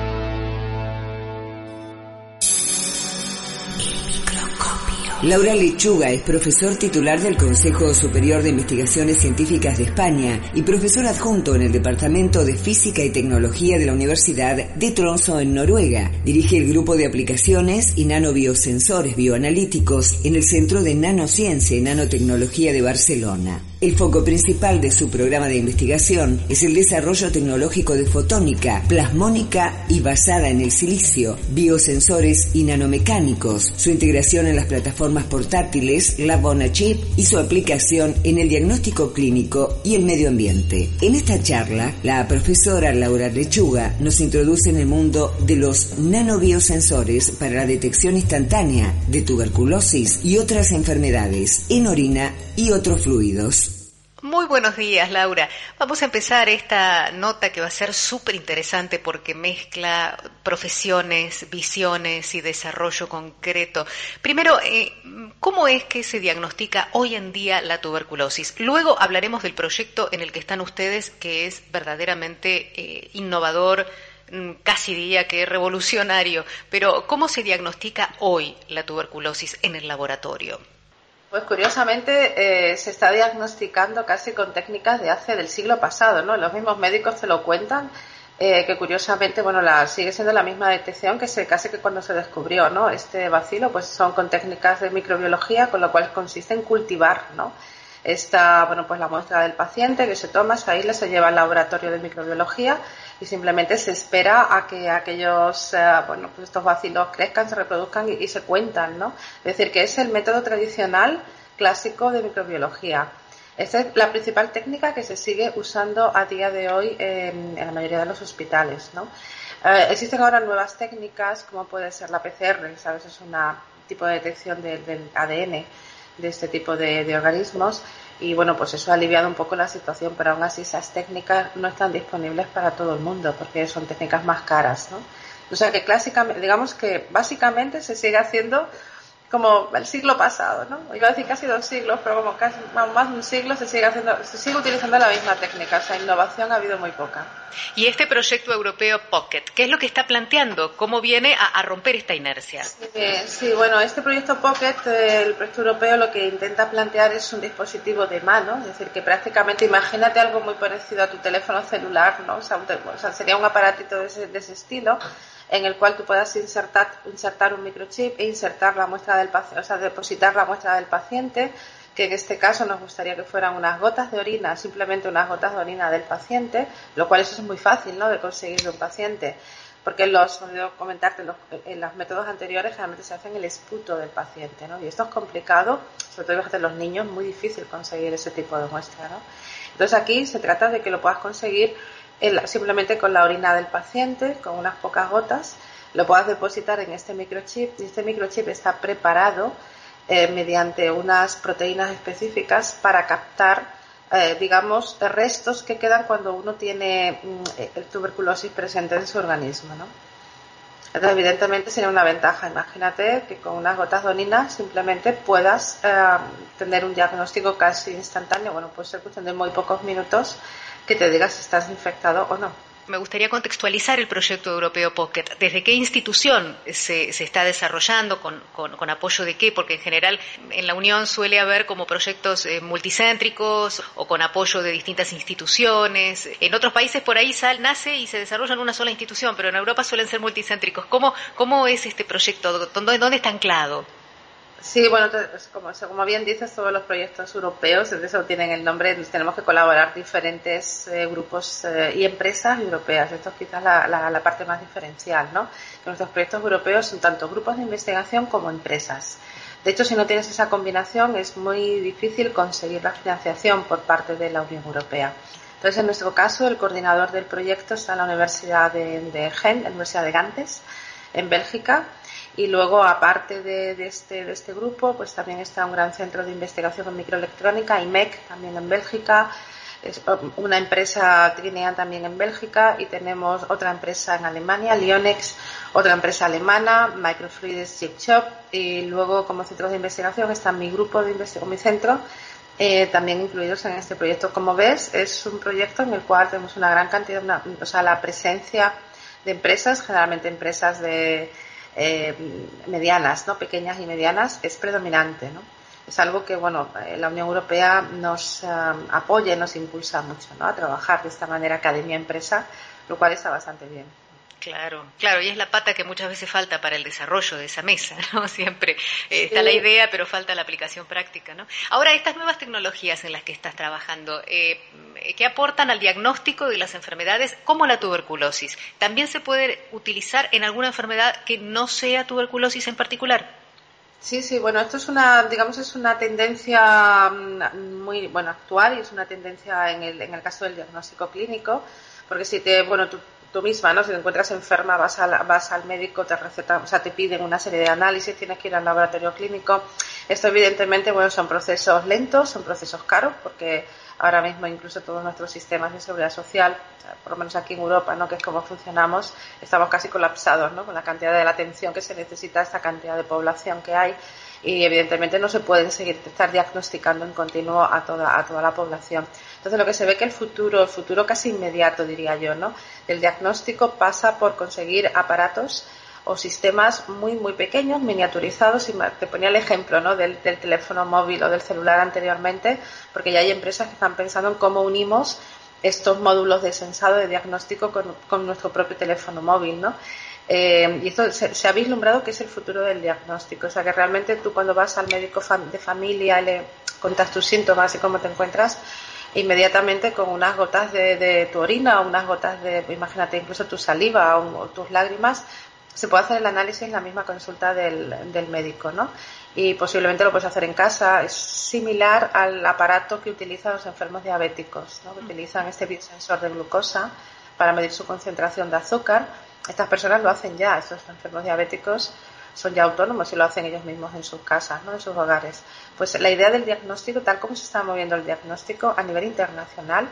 Laura Lechuga es profesor titular del Consejo Superior de Investigaciones Científicas de España y profesor adjunto en el Departamento de Física y Tecnología de la Universidad de Tromsø en Noruega. Dirige el grupo de aplicaciones y nanobiosensores bioanalíticos en el Centro de Nanociencia y Nanotecnología de Barcelona. El foco principal de su programa de investigación es el desarrollo tecnológico de fotónica, plasmónica y basada en el silicio, biosensores y nanomecánicos, su integración en las plataformas portátiles, Lab on a Chip y su aplicación en el diagnóstico clínico y el medio ambiente. En esta charla, la profesora Laura Lechuga nos introduce en el mundo de los nanobiosensores para la detección instantánea de tuberculosis y otras enfermedades en orina y otros fluidos. Muy buenos días, Laura. Vamos a empezar esta nota que va a ser súper interesante porque mezcla profesiones, visiones y desarrollo concreto. Primero, eh, ¿cómo es que se diagnostica hoy en día la tuberculosis? Luego hablaremos del proyecto en el que están ustedes, que es verdaderamente eh, innovador, casi diría que revolucionario. Pero, ¿cómo se diagnostica hoy la tuberculosis en el laboratorio? Pues curiosamente eh, se está diagnosticando casi con técnicas de hace del siglo pasado, ¿no? Los mismos médicos te lo cuentan, eh, que curiosamente, bueno, la, sigue siendo la misma detección que se casi que cuando se descubrió, ¿no? Este bacilo, pues son con técnicas de microbiología, con lo cual consiste en cultivar, ¿no? Esta, bueno, pues la muestra del paciente que se toma, se aísla, se lleva al laboratorio de microbiología y simplemente se espera a que aquellos, eh, bueno, pues estos bacilos crezcan, se reproduzcan y, y se cuentan, ¿no? Es decir, que es el método tradicional clásico de microbiología. Esta es la principal técnica que se sigue usando a día de hoy en, en la mayoría de los hospitales, ¿no? Eh, existen ahora nuevas técnicas, como puede ser la P C R, ¿sabes? Es un tipo de detección de, del A D N de este tipo de, de organismos y bueno, pues eso ha aliviado un poco la situación, pero aún así esas técnicas no están disponibles para todo el mundo porque son técnicas más caras, ¿no? O sea que clásicamente, digamos que básicamente se sigue haciendo como el siglo pasado, ¿no? Iba a decir casi dos siglos, pero como casi más de un siglo se sigue haciendo, se sigue utilizando la misma técnica, o sea, innovación ha habido muy poca. Y este proyecto europeo Pocket, ¿qué es lo que está planteando? ¿Cómo viene a, a romper esta inercia? Sí, sí, bueno, este proyecto Pocket, el proyecto europeo lo que intenta plantear es un dispositivo de mano, es decir, que prácticamente imagínate algo muy parecido a tu teléfono celular, ¿no? O sea, un, o sea sería un aparatito de ese, de ese estilo, en el cual tú puedas insertar, insertar un microchip e insertar la muestra del paciente, o sea, depositar la muestra del paciente, que en este caso nos gustaría que fueran unas gotas de orina, simplemente unas gotas de orina del paciente, lo cual eso es muy fácil, ¿no?, de conseguir de un paciente, porque los, como comentarte, los, en los métodos anteriores generalmente se hace en el esputo del paciente, ¿no? Y esto es complicado, sobre todo en los niños, muy difícil conseguir ese tipo de muestra, ¿no? Entonces aquí se trata de que lo puedas conseguir el, simplemente con la orina del paciente, con unas pocas gotas, lo puedas depositar en este microchip y este microchip está preparado eh, mediante unas proteínas específicas para captar, eh, digamos, restos que quedan cuando uno tiene mm, tuberculosis presente en su organismo, ¿no? Entonces, evidentemente sería una ventaja. Imagínate que con unas gotas de orina simplemente puedas eh, tener un diagnóstico casi instantáneo, bueno, puede ser cuestión de muy pocos minutos que te digas si estás infectado o no. Me gustaría contextualizar el proyecto europeo Pocket. ¿Desde qué institución se, se está desarrollando? ¿Con, con, con apoyo de qué? Porque en general en la Unión suele haber como proyectos eh, multicéntricos o con apoyo de distintas instituciones. En otros países por ahí sal, nace y se desarrolla en una sola institución, pero en Europa suelen ser multicéntricos. ¿Cómo, cómo es este proyecto? ¿Dónde, dónde está anclado? Sí, bueno, como, como bien dices, todos los proyectos europeos, de eso tienen el nombre, tenemos que colaborar diferentes eh, grupos eh, y empresas europeas. Esto es quizás la, la, la parte más diferencial, ¿no? Que nuestros proyectos europeos son tanto grupos de investigación como empresas. De hecho, si no tienes esa combinación, es muy difícil conseguir la financiación por parte de la Unión Europea. Entonces, en nuestro caso, el coordinador del proyecto está en la Universidad de, de Gent, la Universidad de Ganthes, en Bélgica. Y luego, aparte de, de, este, de este grupo, pues también está un gran centro de investigación en microelectrónica, I M E C, también en Bélgica, es una empresa Trinean también en Bélgica, y tenemos otra empresa en Alemania, Lionex, otra empresa alemana, Microfluidics Chip Shop, y luego como centros de investigación está mi grupo de investigación, mi centro, eh, también incluidos en este proyecto. Como ves, es un proyecto en el cual tenemos una gran cantidad, una, o sea, la presencia de empresas, generalmente empresas de Eh, medianas, ¿no? Pequeñas y medianas, es predominante, ¿no? Es algo que, bueno, la Unión Europea nos um, apoya y nos impulsa mucho, ¿no? A trabajar de esta manera academia-empresa, lo cual está bastante bien. Claro, claro, y es la pata que muchas veces falta para el desarrollo de esa mesa, ¿no? Siempre eh, está la idea, pero falta la aplicación práctica, ¿no? Ahora, estas nuevas tecnologías en las que estás trabajando, eh, ¿qué aportan al diagnóstico de las enfermedades como la tuberculosis? ¿También se puede utilizar en alguna enfermedad que no sea tuberculosis en particular? Sí, sí, bueno, esto es una, digamos, es una tendencia muy, bueno, actual, y es una tendencia en el, en el caso del diagnóstico clínico, porque si te, bueno, tú tú misma, ¿no? Si te encuentras enferma, vas al, vas al médico, te receta, o sea, te piden una serie de análisis, tienes que ir al laboratorio clínico. Esto, evidentemente, bueno, son procesos lentos, son procesos caros, porque ahora mismo incluso todos nuestros sistemas de seguridad social, por lo menos aquí en Europa, ¿no? Que es como funcionamos, estamos casi colapsados, ¿no? Con la cantidad de la atención que se necesita, esta cantidad de población que hay, y evidentemente no se pueden seguir estar diagnosticando en continuo a toda, a toda la población. Entonces, lo que se ve que el futuro, el futuro casi inmediato, diría yo, ¿no? El diagnóstico pasa por conseguir aparatos o sistemas muy, muy pequeños, miniaturizados, y te ponía el ejemplo, ¿no? del, del teléfono móvil o del celular anteriormente, porque ya hay empresas que están pensando en cómo unimos estos módulos de sensado de diagnóstico con, con nuestro propio teléfono móvil, ¿no? Eh, y esto se, se ha vislumbrado que es el futuro del diagnóstico, o sea que realmente tú, cuando vas al médico fam- de familia, le contas tus síntomas y cómo te encuentras, inmediatamente con unas gotas de, de tu orina o unas gotas de, imagínate, incluso tu saliva o, o tus lágrimas, se puede hacer el análisis en la misma consulta del, del médico, ¿no? Y posiblemente lo puedes hacer en casa. Es similar al aparato que utilizan los enfermos diabéticos, ¿no? Que utilizan este biosensor de glucosa para medir su concentración de azúcar. Estas personas lo hacen ya, estos enfermos diabéticos son ya autónomos y lo hacen ellos mismos en sus casas, ¿no? En sus hogares. Pues la idea del diagnóstico, tal como se está moviendo el diagnóstico a nivel internacional,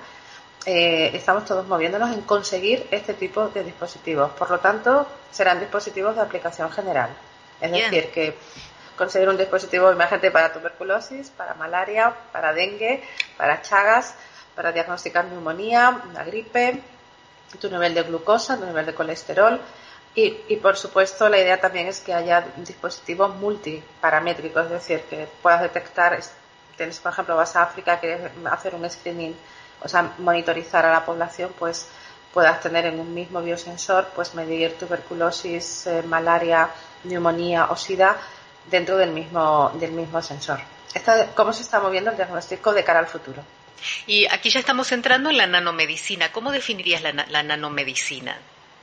eh, estamos todos moviéndonos en conseguir este tipo de dispositivos. Por lo tanto, serán dispositivos de aplicación general. Es Bien. decir, que conseguir un dispositivo, imagínate, para tuberculosis, para malaria, para dengue, para chagas, para diagnosticar neumonía, una gripe, tu nivel de glucosa, tu nivel de colesterol. Y, y, por supuesto, la idea también es que haya dispositivos multiparamétricos, es decir, que puedas detectar, tienes, por ejemplo, vas a África, quieres hacer un screening, o sea, monitorizar a la población, pues puedas tener en un mismo biosensor, pues medir tuberculosis, eh, malaria, neumonía o SIDA dentro del mismo, del mismo sensor. Esta, ¿Cómo se está moviendo el diagnóstico de cara al futuro? Y aquí ya estamos entrando en la nanomedicina. ¿Cómo definirías la, la nanomedicina?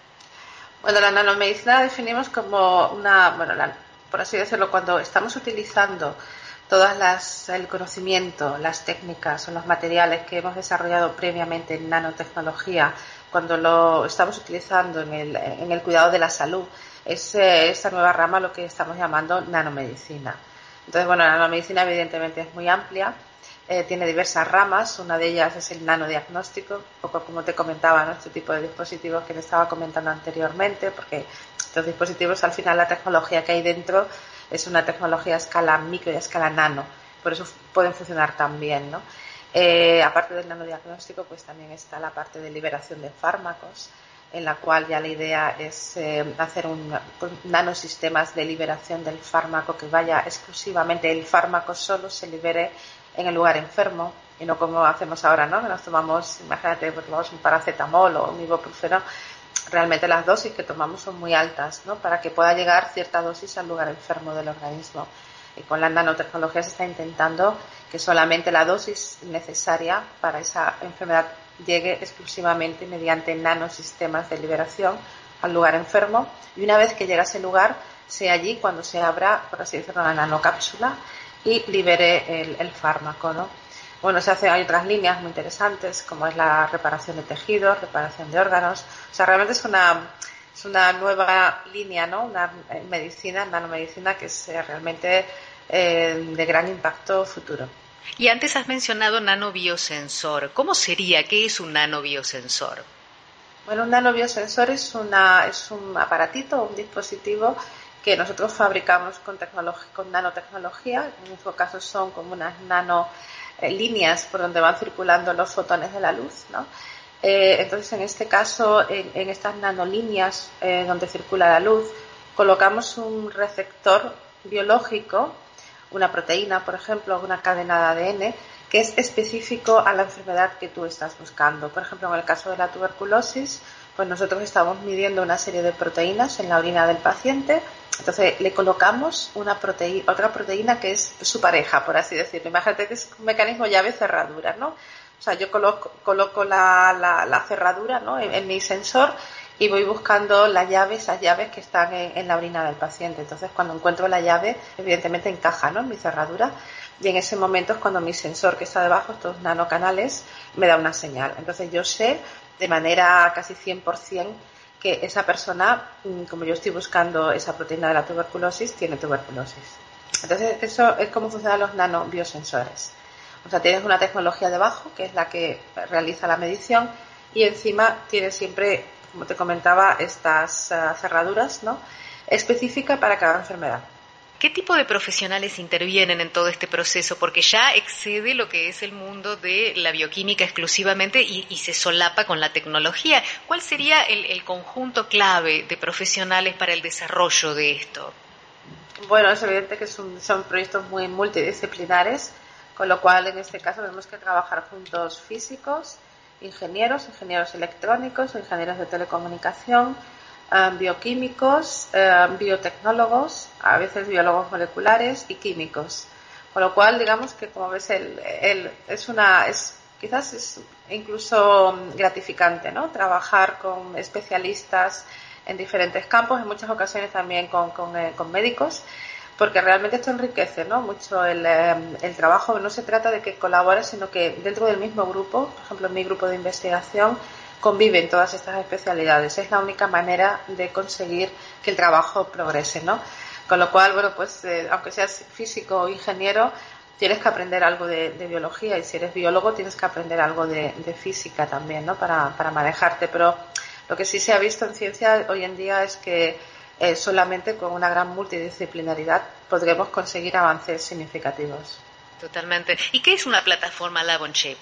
Bueno, la nanomedicina la definimos como una, bueno, la, por así decirlo, cuando estamos utilizando todas las, el conocimiento, las técnicas o los materiales que hemos desarrollado previamente en nanotecnología, cuando lo estamos utilizando en el, en el cuidado de la salud, es eh, esta nueva rama lo que estamos llamando nanomedicina. Entonces, bueno, la nanomedicina evidentemente es muy amplia. Eh, tiene diversas ramas, una de ellas es el nanodiagnóstico, poco como te comentaba, ¿no? Este tipo de dispositivos que te estaba comentando anteriormente, porque estos dispositivos, al final, la tecnología que hay dentro es una tecnología a escala micro y a escala nano, por eso pueden funcionar tan bien, ¿no? Eh, aparte del nanodiagnóstico, pues también está la parte de liberación de fármacos, en la cual ya la idea es eh, hacer un, pues, nanosistemas de liberación del fármaco, que vaya exclusivamente, el fármaco solo se libere en el lugar enfermo, y no como hacemos ahora, ¿no? Que nos tomamos, imagínate, pues tomamos un paracetamol o un ibuprofeno. Realmente las dosis que tomamos son muy altas, ¿no? Para que pueda llegar cierta dosis al lugar enfermo del organismo. Y con la nanotecnología se está intentando que solamente la dosis necesaria para esa enfermedad llegue exclusivamente mediante nanosistemas de liberación al lugar enfermo, y una vez que llega a ese lugar, sea allí cuando se abra, por así decirlo, la nanocápsula y libere el, el fármaco, ¿no? Bueno, se hacen, hay otras líneas muy interesantes, como es la reparación de tejidos, reparación de órganos. O sea, realmente es una, es una nueva línea, ¿no? Una medicina, nanomedicina, que es realmente eh, de gran impacto futuro. Y antes has mencionado nanobiosensor. ¿Cómo sería? ¿Qué es un nanobiosensor? Bueno, un nanobiosensor es, una, es un aparatito, un dispositivo que nosotros fabricamos con, con nanotecnología. En nuestro caso son como unas nano eh, líneas por donde van circulando los fotones de la luz, ¿no? Eh, entonces, en este caso, en, en estas nanolíneas eh, donde circula la luz, colocamos un receptor biológico, una proteína, por ejemplo, una cadena de A D N, que es específico a la enfermedad que tú estás buscando. Por ejemplo, en el caso de la tuberculosis, pues nosotros estamos midiendo una serie de proteínas en la orina del paciente. Entonces le colocamos una proteína, otra proteína que es su pareja, por así decirlo. Imagínate que es un mecanismo llave-cerradura, ¿no? O sea, yo coloco, coloco la, la, la cerradura, ¿no?, en, en mi sensor, y voy buscando la llave, esas llaves que están en, en la orina del paciente. Entonces, cuando encuentro la llave, evidentemente encaja, ¿no?, en mi cerradura, y en ese momento es cuando mi sensor que está debajo, estos nanocanales, me da una señal. Entonces yo sé de manera casi cien por ciento que esa persona, como yo estoy buscando esa proteína de la tuberculosis, tiene tuberculosis. Entonces eso es cómo funcionan los nanobiosensores. O sea, tienes una tecnología debajo, que es la que realiza la medición, y encima tienes siempre, como te comentaba, estas uh, cerraduras, ¿no?, específicas para cada enfermedad. ¿Qué tipo de profesionales intervienen en todo este proceso? Porque ya excede lo que es el mundo de la bioquímica exclusivamente y, y se solapa con la tecnología. ¿Cuál sería el, el conjunto clave de profesionales para el desarrollo de esto? Bueno, es evidente que son, son proyectos muy multidisciplinares, con lo cual en este caso tenemos que trabajar juntos físicos, ingenieros, ingenieros electrónicos, ingenieros de telecomunicación, Um, bioquímicos, um, biotecnólogos, a veces biólogos moleculares y químicos. Con lo cual, digamos que, como ves, el, el, es una, es, quizás es incluso gratificante, ¿no?, trabajar con especialistas en diferentes campos, en muchas ocasiones también con, con, eh, con médicos, porque realmente esto enriquece, ¿no?, mucho el, eh, el trabajo. No se trata de que colabores, sino que dentro del mismo grupo, por ejemplo, en mi grupo de investigación, conviven todas estas especialidades. Es la única manera de conseguir que el trabajo progrese, ¿no? Con lo cual, bueno, pues eh, aunque seas físico o ingeniero, tienes que aprender algo de, de biología, y si eres biólogo tienes que aprender algo de, de física también, ¿no?, para, para manejarte. Pero lo que sí se ha visto en ciencia hoy en día es que eh, solamente con una gran multidisciplinaridad podremos conseguir avances significativos. Totalmente. ¿Y qué es una plataforma Lab on Chip?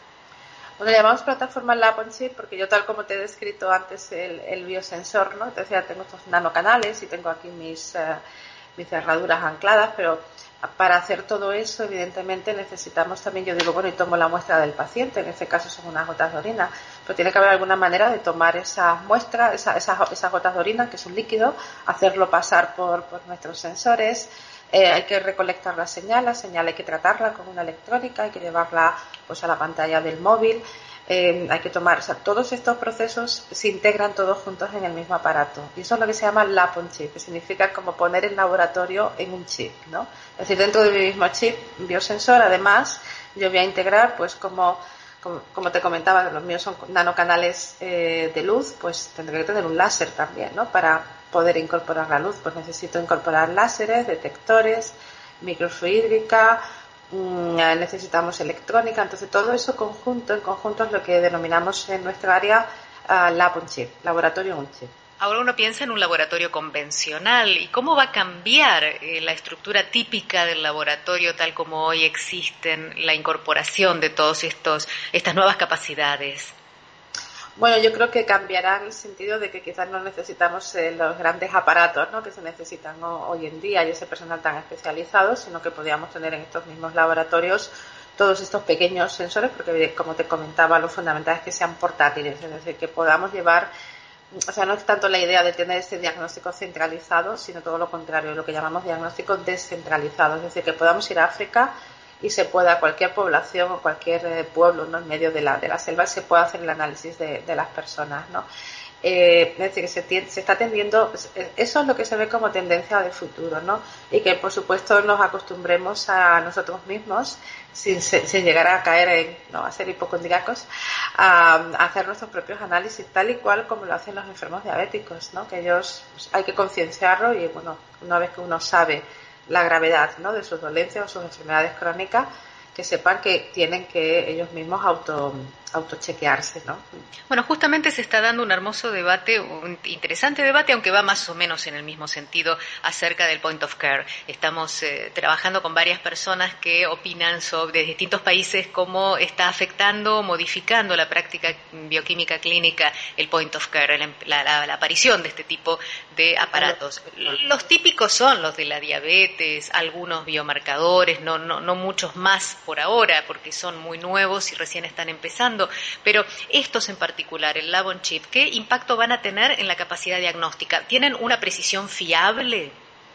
Bueno, le llamamos plataforma Lab on Chip porque yo, tal como te he descrito antes el, el biosensor, ¿no?, te decía, tengo estos nanocanales y tengo aquí mis, uh, mis cerraduras ancladas, pero para hacer todo eso, evidentemente, necesitamos también, yo digo, bueno, y tomo la muestra del paciente, en este caso son unas gotas de orina, pero tiene que haber alguna manera de tomar esas muestras, esa, esas, esas gotas de orina, que es un líquido, hacerlo pasar por, por nuestros sensores. Eh, hay que recolectar la señal, la señal hay que tratarla con una electrónica, hay que llevarla pues a la pantalla del móvil, eh, hay que tomar, o sea, todos estos procesos se integran todos juntos en el mismo aparato, y eso es lo que se llama Lab on Chip, que significa como poner el laboratorio en un chip, ¿no? Es decir, dentro de mi mismo chip biosensor, además, yo voy a integrar, pues como Como, como te comentaba, los míos son nanocanales eh, de luz, pues tendré que tener un láser también, ¿no? Para poder incorporar la luz, pues necesito incorporar láseres, detectores, microfluídrica, mmm, necesitamos electrónica. Entonces todo eso conjunto, en conjunto es lo que denominamos en nuestra área uh, Lab on Chip, laboratorio on chip. Ahora uno piensa en un laboratorio convencional, y cómo va a cambiar eh, la estructura típica del laboratorio tal como hoy existen, la incorporación de todos estos estas nuevas capacidades. Bueno, yo creo que cambiará en el sentido de que quizás no necesitamos eh, los grandes aparatos, ¿no?, que se necesitan, ¿no?, hoy en día, y ese personal tan especializado, sino que podríamos tener en estos mismos laboratorios todos estos pequeños sensores, porque, como te comentaba, lo fundamental es que sean portátiles, es decir, que podamos llevar o sea, no es tanto la idea de tener este diagnóstico centralizado, sino todo lo contrario, lo que llamamos diagnóstico descentralizado, es decir, que podamos ir a África y se pueda, cualquier población o cualquier eh, pueblo, ¿no?, en medio de la, de la selva, se pueda hacer el análisis de, de las personas, ¿no? Eh, es decir, que se, tiende, se está tendiendo, eso es lo que se ve como tendencia de futuro, ¿no? Y que, por supuesto, nos acostumbremos a nosotros mismos, sin, sin llegar a caer en, no, a ser hipocondríacos, a, a hacer nuestros propios análisis, tal y cual como lo hacen los enfermos diabéticos, ¿no? Que ellos, pues, hay que concienciarlo y, bueno, una vez que uno sabe la gravedad, ¿no?, de sus dolencias o sus enfermedades crónicas, que sepan que tienen que ellos mismos auto autochequearse, ¿no? Bueno, justamente se está dando un hermoso debate, un interesante debate, aunque va más o menos en el mismo sentido, acerca del point of care. Estamos eh, trabajando con varias personas que opinan sobre de distintos países cómo está afectando, modificando la práctica bioquímica clínica el point of care, la, la, la aparición de este tipo de aparatos. Los típicos son los de la diabetes, algunos biomarcadores, no, no, no muchos más por ahora, porque son muy nuevos y recién están empezando. Pero estos en particular, el Lab on Chip, ¿qué impacto van a tener en la capacidad diagnóstica? ¿Tienen una precisión fiable?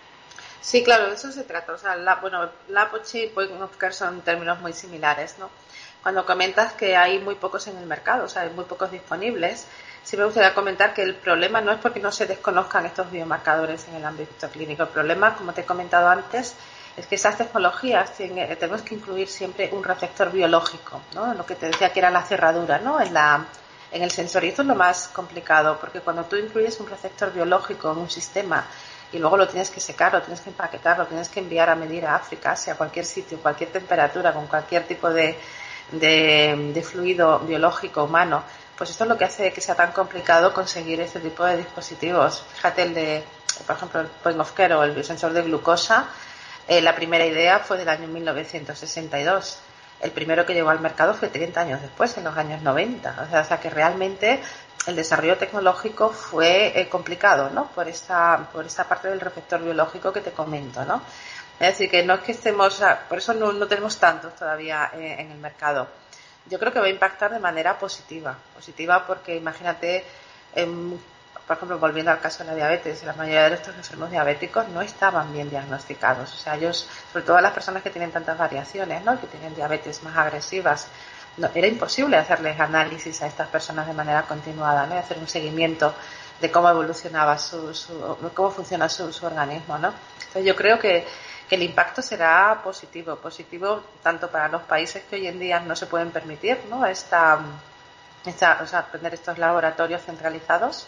Sí, claro, de eso se trata. O sea, la, bueno, Lab on Chip y Point of Care son términos muy similares, ¿no? Cuando comentas que hay muy pocos en el mercado, o sea, hay muy pocos disponibles, sí me gustaría comentar que el problema no es porque no se desconozcan estos biomarcadores en el ámbito clínico. El problema, como te he comentado antes, es que esas tecnologías tienen, tenemos que incluir siempre un receptor biológico, ¿no? Lo que te decía que era la cerradura, ¿no?, en, la, en el sensor. Y esto es lo más complicado, porque cuando tú incluyes un receptor biológico en un sistema y luego lo tienes que secar, lo tienes que empaquetar, lo tienes que enviar a medir a África, a cualquier sitio, cualquier temperatura, con cualquier tipo de, de, de fluido biológico humano, pues esto es lo que hace que sea tan complicado conseguir este tipo de dispositivos. Fíjate, el de, por ejemplo, el Point of Care o el biosensor de glucosa. Eh, la primera idea fue del año mil novecientos sesenta y dos. El primero que llegó al mercado fue treinta años después, en los años noventa. O sea, o sea que realmente el desarrollo tecnológico fue eh, complicado, ¿no?, por esta, por esta parte del receptor biológico que te comento, ¿no? Es decir, que no es que estemos, o sea, por eso no, no tenemos tantos todavía eh, en el mercado. Yo creo que va a impactar de manera positiva. Positiva porque, imagínate, eh, por ejemplo, volviendo al caso de la diabetes, la mayoría de estos enfermos diabéticos no estaban bien diagnosticados. O sea, ellos, sobre todo las personas que tienen tantas variaciones, ¿no?, que tienen diabetes más agresivas, no, era imposible hacerles análisis a estas personas de manera continuada, ¿no?, y hacer un seguimiento de cómo evolucionaba su, su cómo funciona su, su organismo, ¿no? Entonces yo creo que, que el impacto será positivo, positivo tanto para los países que hoy en día no se pueden permitir, ¿no?, esta, esta, o sea, tener estos laboratorios centralizados.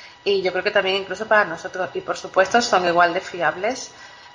Y yo creo que también incluso para nosotros, y por supuesto son igual de fiables,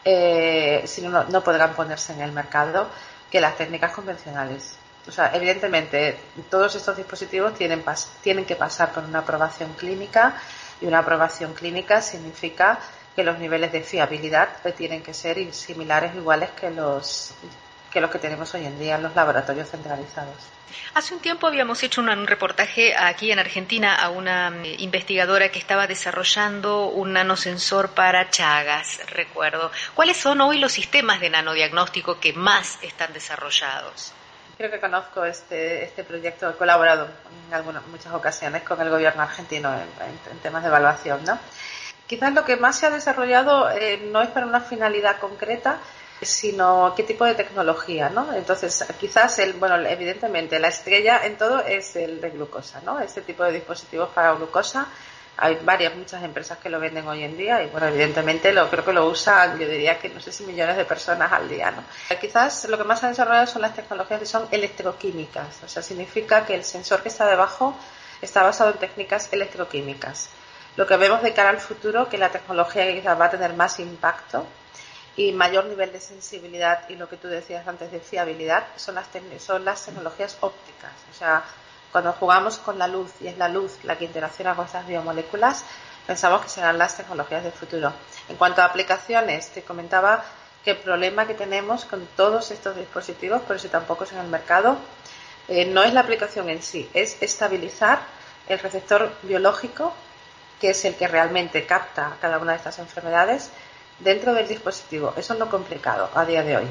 eh, si no, no podrán ponerse en el mercado que las técnicas convencionales. O sea, evidentemente todos estos dispositivos tienen, pas- tienen que pasar por una aprobación clínica, y una aprobación clínica significa que los niveles de fiabilidad tienen que ser similares, iguales que los que los que tenemos hoy en día en los laboratorios centralizados. Hace un tiempo habíamos hecho un, un reportaje aquí en Argentina a una eh, investigadora que estaba desarrollando un nanosensor para Chagas, recuerdo. ¿Cuáles son hoy los sistemas de nanodiagnóstico que más están desarrollados? Creo que conozco este este proyecto, he colaborado en algunas muchas ocasiones con el gobierno argentino en, en, en temas de evaluación, ¿no? Quizás lo que más se ha desarrollado eh, no es para una finalidad concreta, sino qué tipo de tecnología, ¿no? Entonces, quizás, el bueno, evidentemente, la estrella en todo es el de glucosa, ¿no? Este tipo de dispositivos para glucosa, hay varias, muchas empresas que lo venden hoy en día y, bueno, evidentemente, lo creo que lo usan, yo diría que no sé si millones de personas al día, ¿no? Quizás lo que más se ha desarrollado son las tecnologías que son electroquímicas, o sea, significa que el sensor que está debajo está basado en técnicas electroquímicas. Lo que vemos de cara al futuro, que la tecnología quizás va a tener más impacto y mayor nivel de sensibilidad, y lo que tú decías antes de fiabilidad, son las, te- son las tecnologías ópticas. O sea, cuando jugamos con la luz y es la luz la que interacciona con estas biomoléculas, pensamos que serán las tecnologías del futuro. En cuanto a aplicaciones, te comentaba que el problema que tenemos con todos estos dispositivos, por eso tampoco es en el mercado, eh, no es la aplicación en sí, es estabilizar el receptor biológico, que es el que realmente capta cada una de estas enfermedades, dentro del dispositivo. Eso es lo complicado a día de hoy.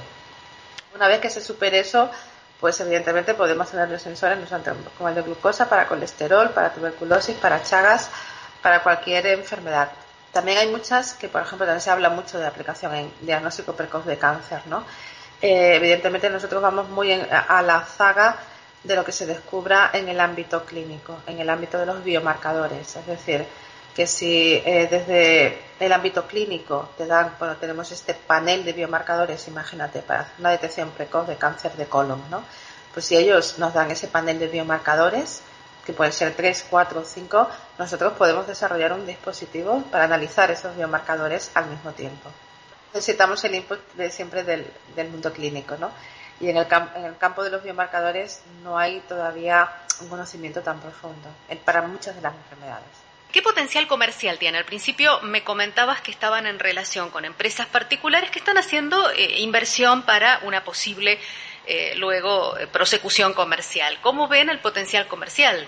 Una vez que se supere eso, pues evidentemente podemos tener los sensores, no sé, como el de glucosa, para colesterol, para tuberculosis, para Chagas, para cualquier enfermedad. También hay muchas que, por ejemplo, también se habla mucho de aplicación en diagnóstico precoz de cáncer, ¿no? Eh, evidentemente nosotros vamos muy en, a la zaga de lo que se descubra en el ámbito clínico, en el ámbito de los biomarcadores. Es decir, que si eh, desde el ámbito clínico te dan, bueno, tenemos este panel de biomarcadores, imagínate, para hacer una detección precoz de cáncer de colon, ¿no? Pues si ellos nos dan ese panel de biomarcadores, que pueden ser tres, cuatro o cinco, nosotros podemos desarrollar un dispositivo para analizar esos biomarcadores al mismo tiempo. Necesitamos el input de siempre del, del mundo clínico, ¿no? Y en el, camp- en el campo de los biomarcadores no hay todavía un conocimiento tan profundo para muchas de las enfermedades. ¿Qué potencial comercial tiene? Al principio me comentabas que estaban en relación con empresas particulares que están haciendo eh, inversión para una posible eh, luego eh, prosecución comercial. ¿Cómo ven el potencial comercial?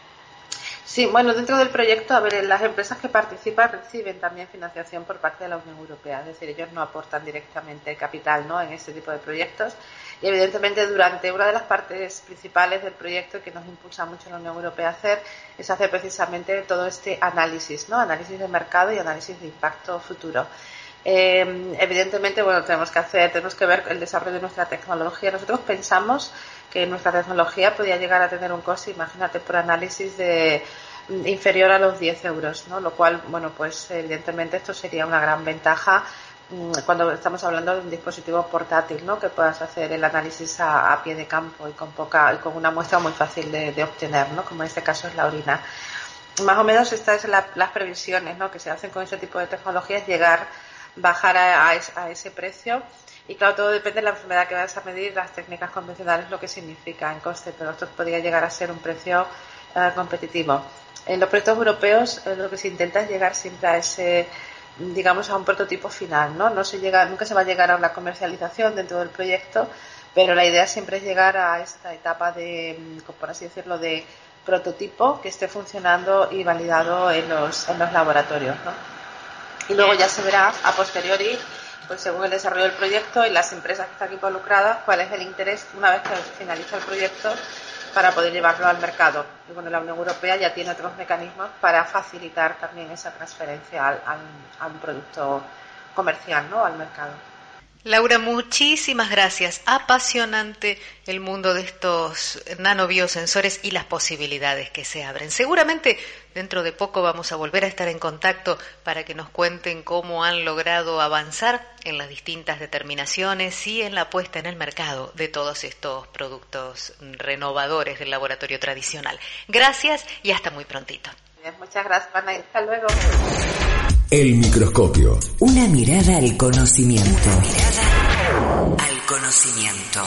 Sí, bueno, dentro del proyecto, a ver, las empresas que participan reciben también financiación por parte de la Unión Europea, es decir, ellos no aportan directamente capital, ¿no?, en este tipo de proyectos. Y evidentemente durante una de las partes principales del proyecto que nos impulsa mucho la Unión Europea a hacer es hacer precisamente todo este análisis, ¿no?, análisis de mercado y análisis de impacto futuro. Eh, evidentemente, bueno, tenemos que hacer, tenemos que ver el desarrollo de nuestra tecnología. Nosotros pensamos que nuestra tecnología podía llegar a tener un coste, imagínate, por análisis de inferior a los diez euros, ¿no? Lo cual, bueno, pues evidentemente esto sería una gran ventaja cuando estamos hablando de un dispositivo portátil, ¿no?, que puedas hacer el análisis a, a pie de campo y con poca y con una muestra muy fácil de, de obtener, ¿no?, como en este caso es la orina. Más o menos estas son la, las previsiones, ¿no?, que se hacen con este tipo de tecnologías, llegar, bajar a, a, es, a ese precio. Y claro, todo depende de la enfermedad que vayas a medir, las técnicas convencionales, lo que significa en coste, pero esto podría llegar a ser un precio uh, competitivo. En los proyectos europeos eh, lo que se intenta es llegar siempre a ese, digamos, a un prototipo final, ¿no? No se llega, nunca se va a llegar a una comercialización dentro del proyecto, pero la idea siempre es llegar a esta etapa de, por así decirlo, de prototipo que esté funcionando y validado en los, en los laboratorios, ¿no? Y luego ya se verá a posteriori, pues según el desarrollo del proyecto y las empresas que están involucradas, cuál es el interés una vez que finaliza el proyecto para poder llevarlo al mercado. Y bueno, la Unión Europea ya tiene otros mecanismos para facilitar también esa transferencia al, al, a un producto comercial, ¿no?, al mercado. Laura, muchísimas gracias. Apasionante el mundo de estos nanobiosensores y las posibilidades que se abren. Seguramente dentro de poco vamos a volver a estar en contacto para que nos cuenten cómo han logrado avanzar en las distintas determinaciones y en la puesta en el mercado de todos estos productos renovadores del laboratorio tradicional. Gracias y hasta muy prontito. Bien, muchas gracias, Ana. Hasta luego. El microscopio. Una mirada al conocimiento. Una mirada al conocimiento.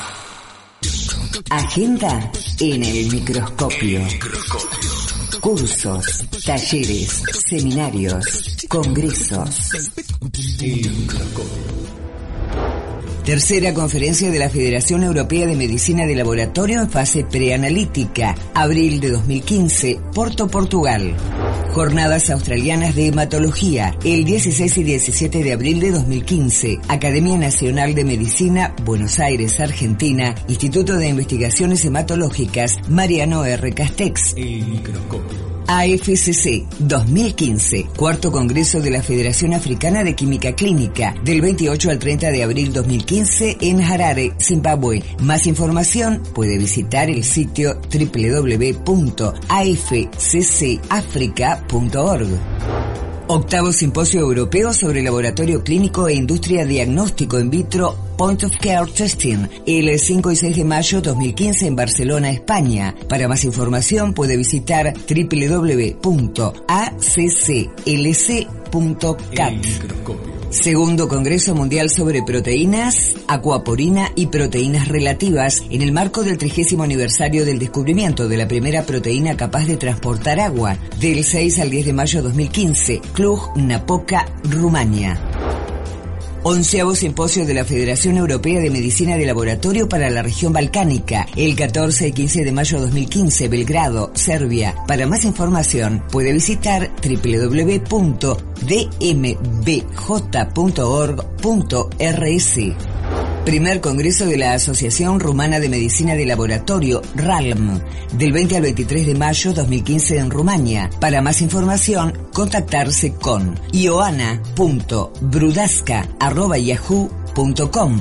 Agenda en el microscopio. Cursos, talleres, seminarios, congresos. El microscopio. Tercera conferencia de la Federación Europea de Medicina de Laboratorio en fase preanalítica, abril de dos mil quince, Porto, Portugal. Jornadas australianas de hematología, el dieciséis y diecisiete de abril de dos mil quince, Academia Nacional de Medicina, Buenos Aires, Argentina, Instituto de Investigaciones Hematológicas, Mariano R. Castex. El microscopio. A F C C dos mil quince, cuarto Congreso de la Federación Africana de Química Clínica, del veintiocho al treinta de abril dos mil quince en Harare, Zimbabue. Más información puede visitar el sitio doble u doble u doble u punto a f c c africa punto org. Octavo Simposio Europeo sobre Laboratorio Clínico e Industria Diagnóstico in Vitro Point of Care Testing, el cinco y seis de mayo dos mil quince en Barcelona, España. Para más información puede visitar doble u doble u doble u punto a c c l c punto cat. Segundo Congreso Mundial sobre Proteínas, Aquaporina y Proteínas Relativas en el marco del trigésimo aniversario del descubrimiento de la primera proteína capaz de transportar agua, del seis al diez de mayo dos mil quince, Cluj-Napoca, Rumania. Onceavo Simposio de la Federación Europea de Medicina de Laboratorio para la región balcánica, el catorce y quince de mayo dos mil quince, Belgrado, Serbia. Para más información puede visitar doble u doble u doble u punto d m b j punto org punto r s. Primer Congreso de la Asociación Rumana de Medicina de Laboratorio, RALM, del veinte al veintitrés de mayo de dos mil quince en Rumania. Para más información, contactarse con ioana punto brudaska arroba yahoo punto com.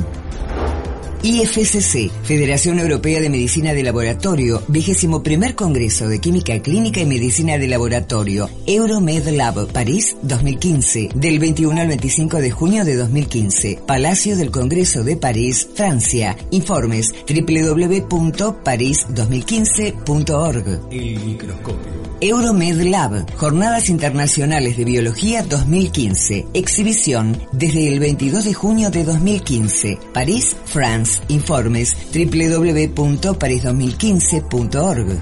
I F C C, Federación Europea de Medicina de Laboratorio, vigésimo primer Congreso de Química Clínica y Medicina de Laboratorio, Euromed Lab, París, dos mil quince, del veintiuno al veinticinco de junio de dos mil quince, Palacio del Congreso de París, Francia. Informes doble u doble u doble u punto paris dos mil quince punto org. El microscopio. Euromed Lab, Jornadas Internacionales de Biología dos mil quince, exhibición desde el veintidós de junio de dos mil quince, París, France. Informes doble u doble u doble u punto paris dos mil quince punto org.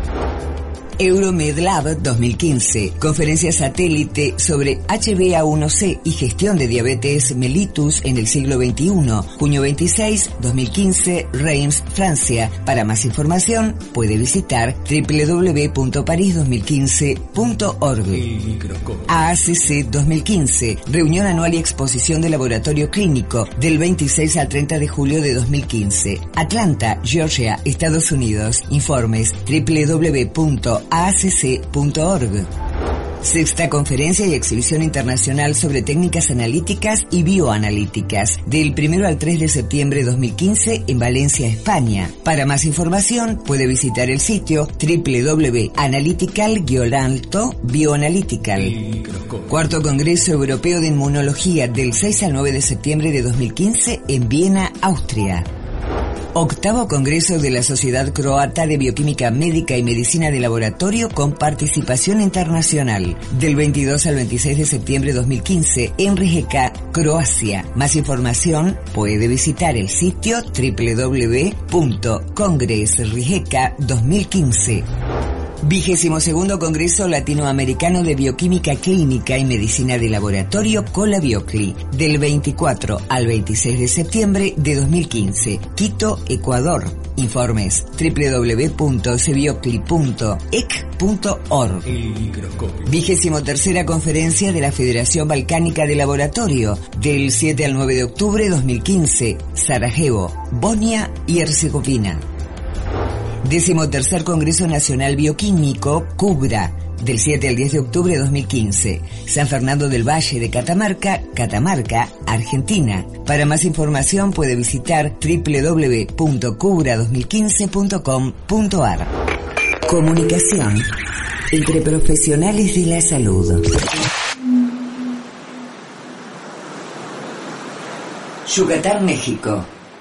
Euromed Lab dos mil quince, conferencia satélite sobre H b A uno C y gestión de diabetes mellitus en el siglo veintiuno, junio veintiséis, dos mil quince, Reims, Francia. Para más información puede visitar doble u doble u doble u punto paris dos mil quince punto org. A A C C dos mil quince, reunión anual y exposición de laboratorio clínico del veintiséis al treinta de julio de dos mil quince, Atlanta, Georgia, Estados Unidos. Informes doble u doble u doble u punto a c c punto org. Sexta Conferencia y Exhibición Internacional sobre Técnicas Analíticas y Bioanalíticas, del primero al tres de septiembre de dos mil quince en Valencia, España. Para más información puede visitar el sitio doble u doble u doble u punto analytical guion alto bioanalytical. Cuarto Congreso Europeo de Inmunología, del seis al nueve de septiembre de dos mil quince en Viena, Austria. Octavo Congreso de la Sociedad Croata de Bioquímica Médica y Medicina de Laboratorio con participación internacional, del veintidós al veintiséis de septiembre de dos mil quince en Rijeka, Croacia. Más información puede visitar el sitio doble u doble u doble u punto congres rijeka dos mil quince. Vigésimo segundo Congreso Latinoamericano de Bioquímica Clínica y Medicina de Laboratorio, Colabiocli, del veinticuatro al veintiséis de septiembre de dos mil quince, Quito, Ecuador. Informes doble u doble u doble u punto cebiocli punto e c punto org. Vigésimo tercera Conferencia de la Federación Balcánica de Laboratorio, del siete al nueve de octubre de dos mil quince, Sarajevo, Bosnia y Herzegovina. Décimo tercer Congreso Nacional Bioquímico, Cubra, del siete al diez de octubre de dos mil quince, San Fernando del Valle de Catamarca, Catamarca, Argentina. Para más información puede visitar doble u doble u doble u punto cubra dos mil quince punto com punto a r. Comunicación entre profesionales de la salud. Yucatán, México.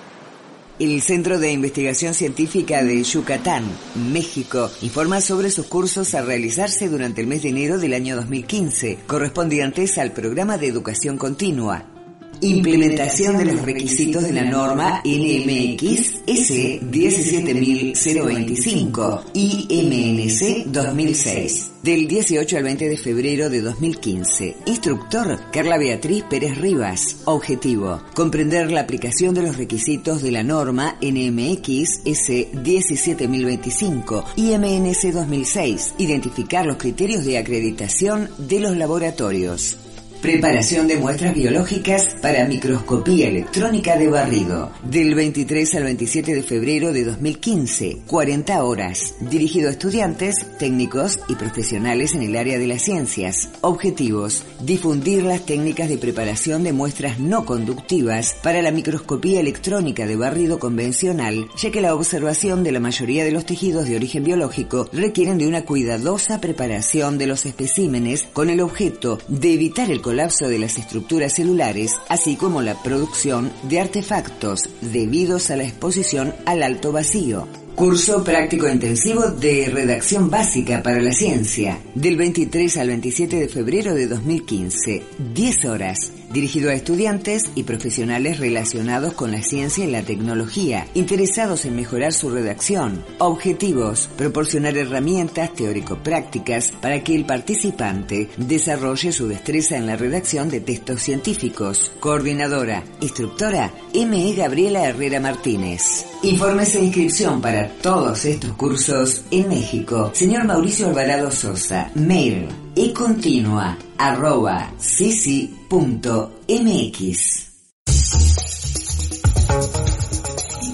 El Centro de Investigación Científica de Yucatán, México, informa sobre sus cursos a realizarse durante el mes de enero del año dos mil quince, correspondientes al programa de educación continua. Implementación de los requisitos de la norma N M X S diecisiete mil veinticinco I M N C dos mil seis, del dieciocho al veinte de febrero de dos mil quince. Instructor Carla Beatriz Pérez Rivas. Objetivo: comprender la aplicación de los requisitos de la norma N M X S diecisiete mil veinticinco I M N C dos mil seis. Identificar los criterios de acreditación de los laboratorios. Preparación de muestras biológicas para microscopía electrónica de barrido, del veintitrés al veintisiete de febrero de dos mil quince, cuarenta horas, dirigido a estudiantes, técnicos y profesionales en el área de las ciencias. Objetivos: difundir las técnicas de preparación de muestras no conductivas para la microscopía electrónica de barrido convencional, ya que la observación de la mayoría de los tejidos de origen biológico requieren de una cuidadosa preparación de los especímenes con el objeto de evitar el colapso de las estructuras celulares, así como la producción de artefactos debidos a la exposición al alto vacío. Curso práctico intensivo de redacción básica para la ciencia, del veintitrés al veintisiete de febrero de dos mil quince, diez horas, dirigido a estudiantes y profesionales relacionados con la ciencia y la tecnología, interesados en mejorar su redacción. Objetivos: proporcionar herramientas teórico-prácticas para que el participante desarrolle su destreza en la redacción de textos científicos. Coordinadora, instructora, M E Gabriela Herrera Martínez. Informes e inscripción para todos estos cursos en México. Señor Mauricio Alvarado Sosa. Mail econtinua arroba cc punto mx.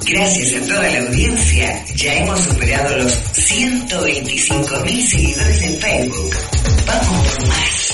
Gracias a toda la audiencia, ya hemos superado los ciento veinticinco mil seguidores en Facebook. Vamos por más.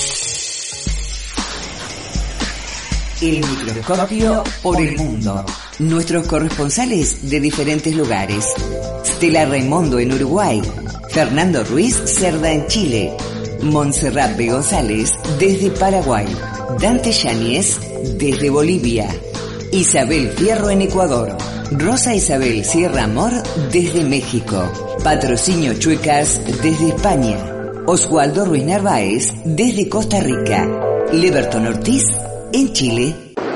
El microscopio por el mundo. Nuestros corresponsales de diferentes lugares. Stella Raimondo en Uruguay. Fernando Ruiz Cerda en Chile. Montserrat B. González desde Paraguay. Dante Yáñez desde Bolivia. Isabel Fierro en Ecuador. Rosa Isabel Sierra Amor desde México. Patrocinio Chuecas desde España. Oswaldo Ruiz Narváez desde Costa Rica. Leberton Ortiz en Chile.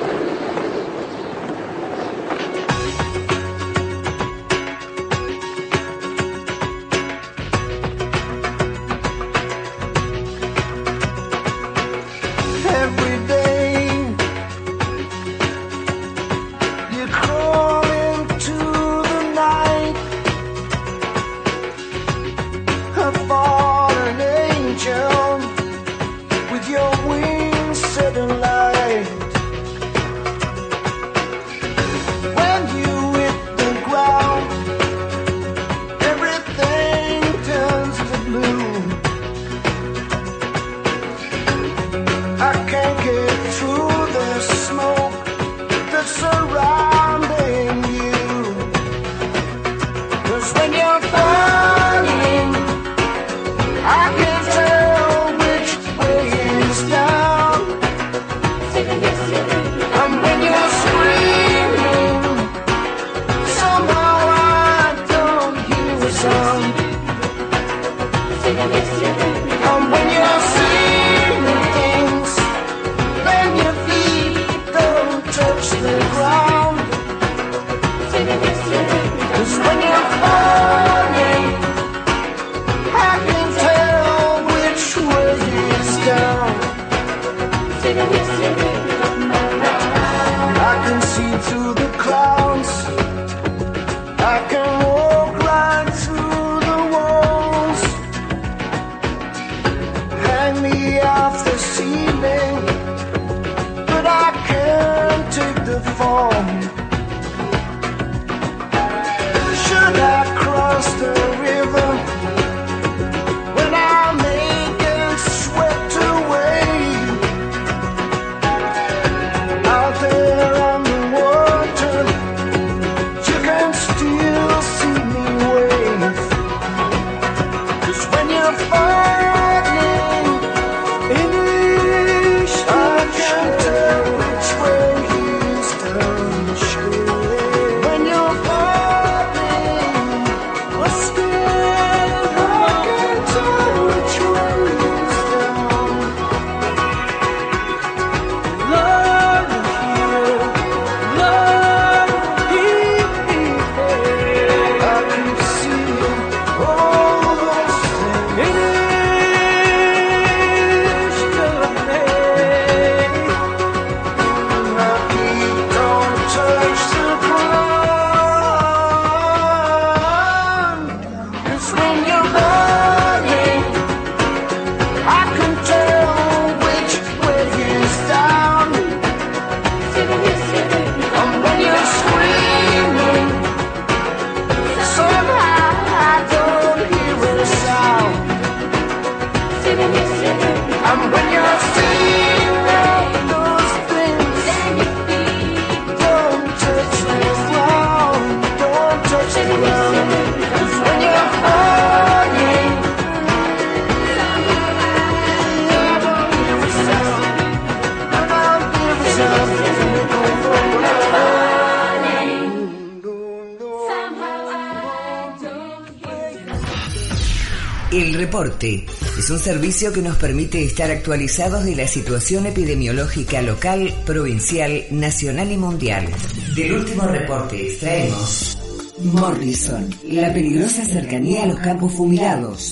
El Reporte es un servicio que nos permite estar actualizados de la situación epidemiológica local, provincial, nacional y mundial. Del último reporte extraemos: Morrison, la peligrosa cercanía a los campos fumigados.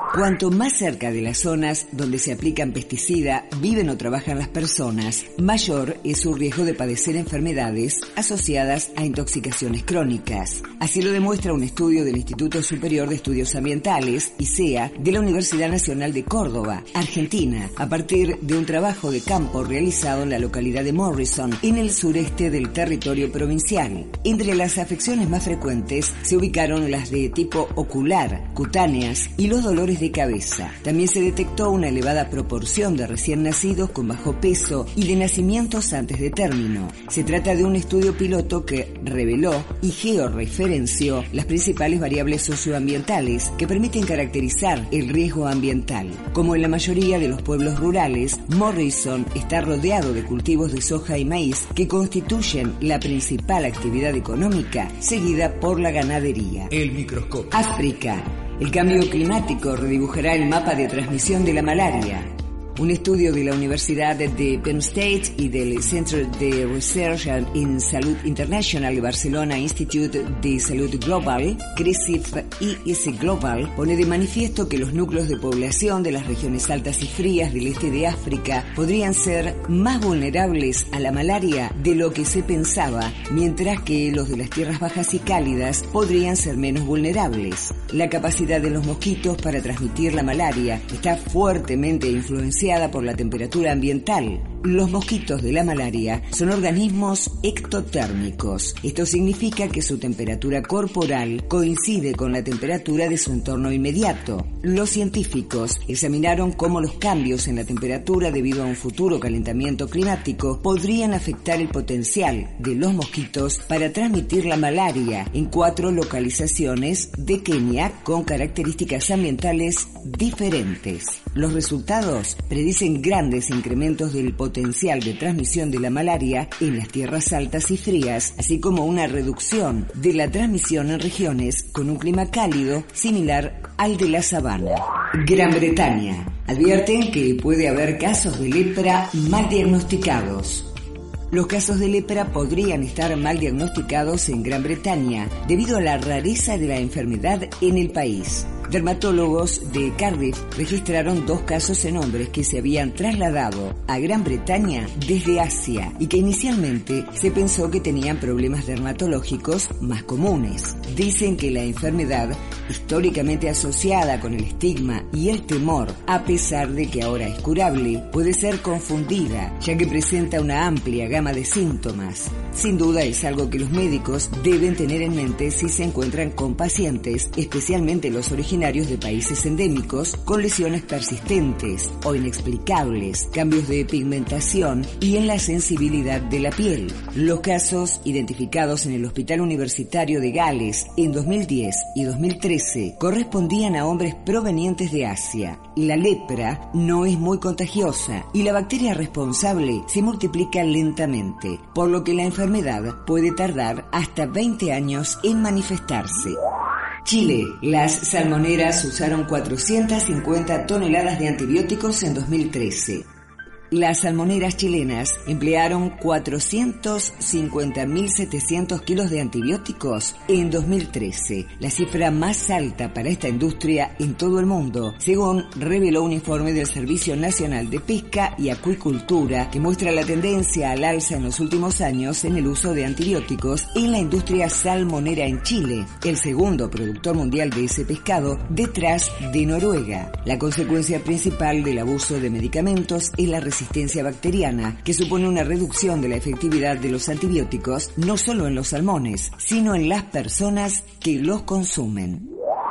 Cuanto más cerca de las zonas donde se aplican pesticidas viven o trabajan las personas, mayor es su riesgo de padecer enfermedades asociadas a intoxicaciones crónicas. Así lo demuestra un estudio del Instituto Superior de Estudios Ambientales, I C E A, de la Universidad Nacional de Córdoba, Argentina, a partir de un trabajo de campo realizado en la localidad de Morrison, en el sureste del territorio provincial. Entre las afecciones más frecuentes se ubicaron las de tipo ocular, cutáneas y los dolores de cabeza. También se detectó una elevada proporción de recién nacidos con bajo peso y de nacimientos antes de término. Se trata de un estudio piloto que reveló y georreferenció las principales variables socioambientales que permiten caracterizar el riesgo ambiental. Como en la mayoría de los pueblos rurales, Morrison está rodeado de cultivos de soja y maíz que constituyen la principal actividad económica, seguida por la ganadería. El microscopio. África. El cambio climático redibujará el mapa de transmisión de la malaria. Un estudio de la Universidad de Penn State y del Centro de Research in Salud International de Barcelona Institute de Salud Global, CRESIF I S Global, pone de manifiesto que los núcleos de población de las regiones altas y frías del este de África podrían ser más vulnerables a la malaria de lo que se pensaba, mientras que los de las tierras bajas y cálidas podrían ser menos vulnerables. La capacidad de los mosquitos para transmitir la malaria está fuertemente influenciada por la temperatura ambiental. Los mosquitos de la malaria son organismos ectotérmicos. Esto significa que su temperatura corporal coincide con la temperatura de su entorno inmediato. Los científicos examinaron cómo los cambios en la temperatura debido a un futuro calentamiento climático podrían afectar el potencial de los mosquitos para transmitir la malaria en cuatro localizaciones de Kenia con características ambientales diferentes. Los resultados predicen grandes incrementos del potencial de transmisión de la malaria en las tierras altas y frías, así como una reducción de la transmisión en regiones con un clima cálido similar al de la sabana. Gran Bretaña. Advierten que puede haber casos de lepra mal diagnosticados. Los casos de lepra podrían estar mal diagnosticados en Gran Bretaña debido a la rareza de la enfermedad en el país. Dermatólogos de Cardiff registraron dos casos en hombres que se habían trasladado a Gran Bretaña desde Asia y que inicialmente se pensó que tenían problemas dermatológicos más comunes. Dicen que la enfermedad, históricamente asociada con el estigma y el temor, a pesar de que ahora es curable, puede ser confundida, ya que presenta una amplia gama de síntomas. Sin duda es algo que los médicos deben tener en mente si se encuentran con pacientes, especialmente los originarios de países endémicos, con lesiones persistentes o inexplicables, cambios de pigmentación y en la sensibilidad de la piel. Los casos identificados en el Hospital Universitario de Gales en dos mil diez y dos mil trece correspondían a hombres provenientes de Asia. La lepra no es muy contagiosa y la bacteria responsable se multiplica lentamente, por lo que la enfermedad puede tardar hasta veinte años en manifestarse. Chile. Las salmoneras usaron cuatrocientas cincuenta toneladas de antibióticos en dos mil trece. Las salmoneras chilenas emplearon cuatrocientos cincuenta mil setecientos kilos de antibióticos en dos mil trece, la cifra más alta para esta industria en todo el mundo, según reveló un informe del Servicio Nacional de Pesca y Acuicultura que muestra la tendencia al alza en los últimos años en el uso de antibióticos en la industria salmonera en Chile, el segundo productor mundial de ese pescado detrás de Noruega. La consecuencia principal del abuso de medicamentos es la resistencia bacteriana, que supone una reducción de la efectividad de los antibióticos no solo en los salmones, sino en las personas que los consumen.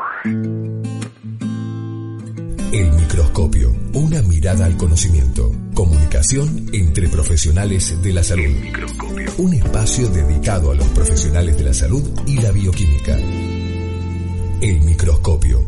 El microscopio, una mirada al conocimiento. Comunicación entre profesionales de la salud. El microscopio, un espacio dedicado a los profesionales de la salud y la bioquímica. El microscopio.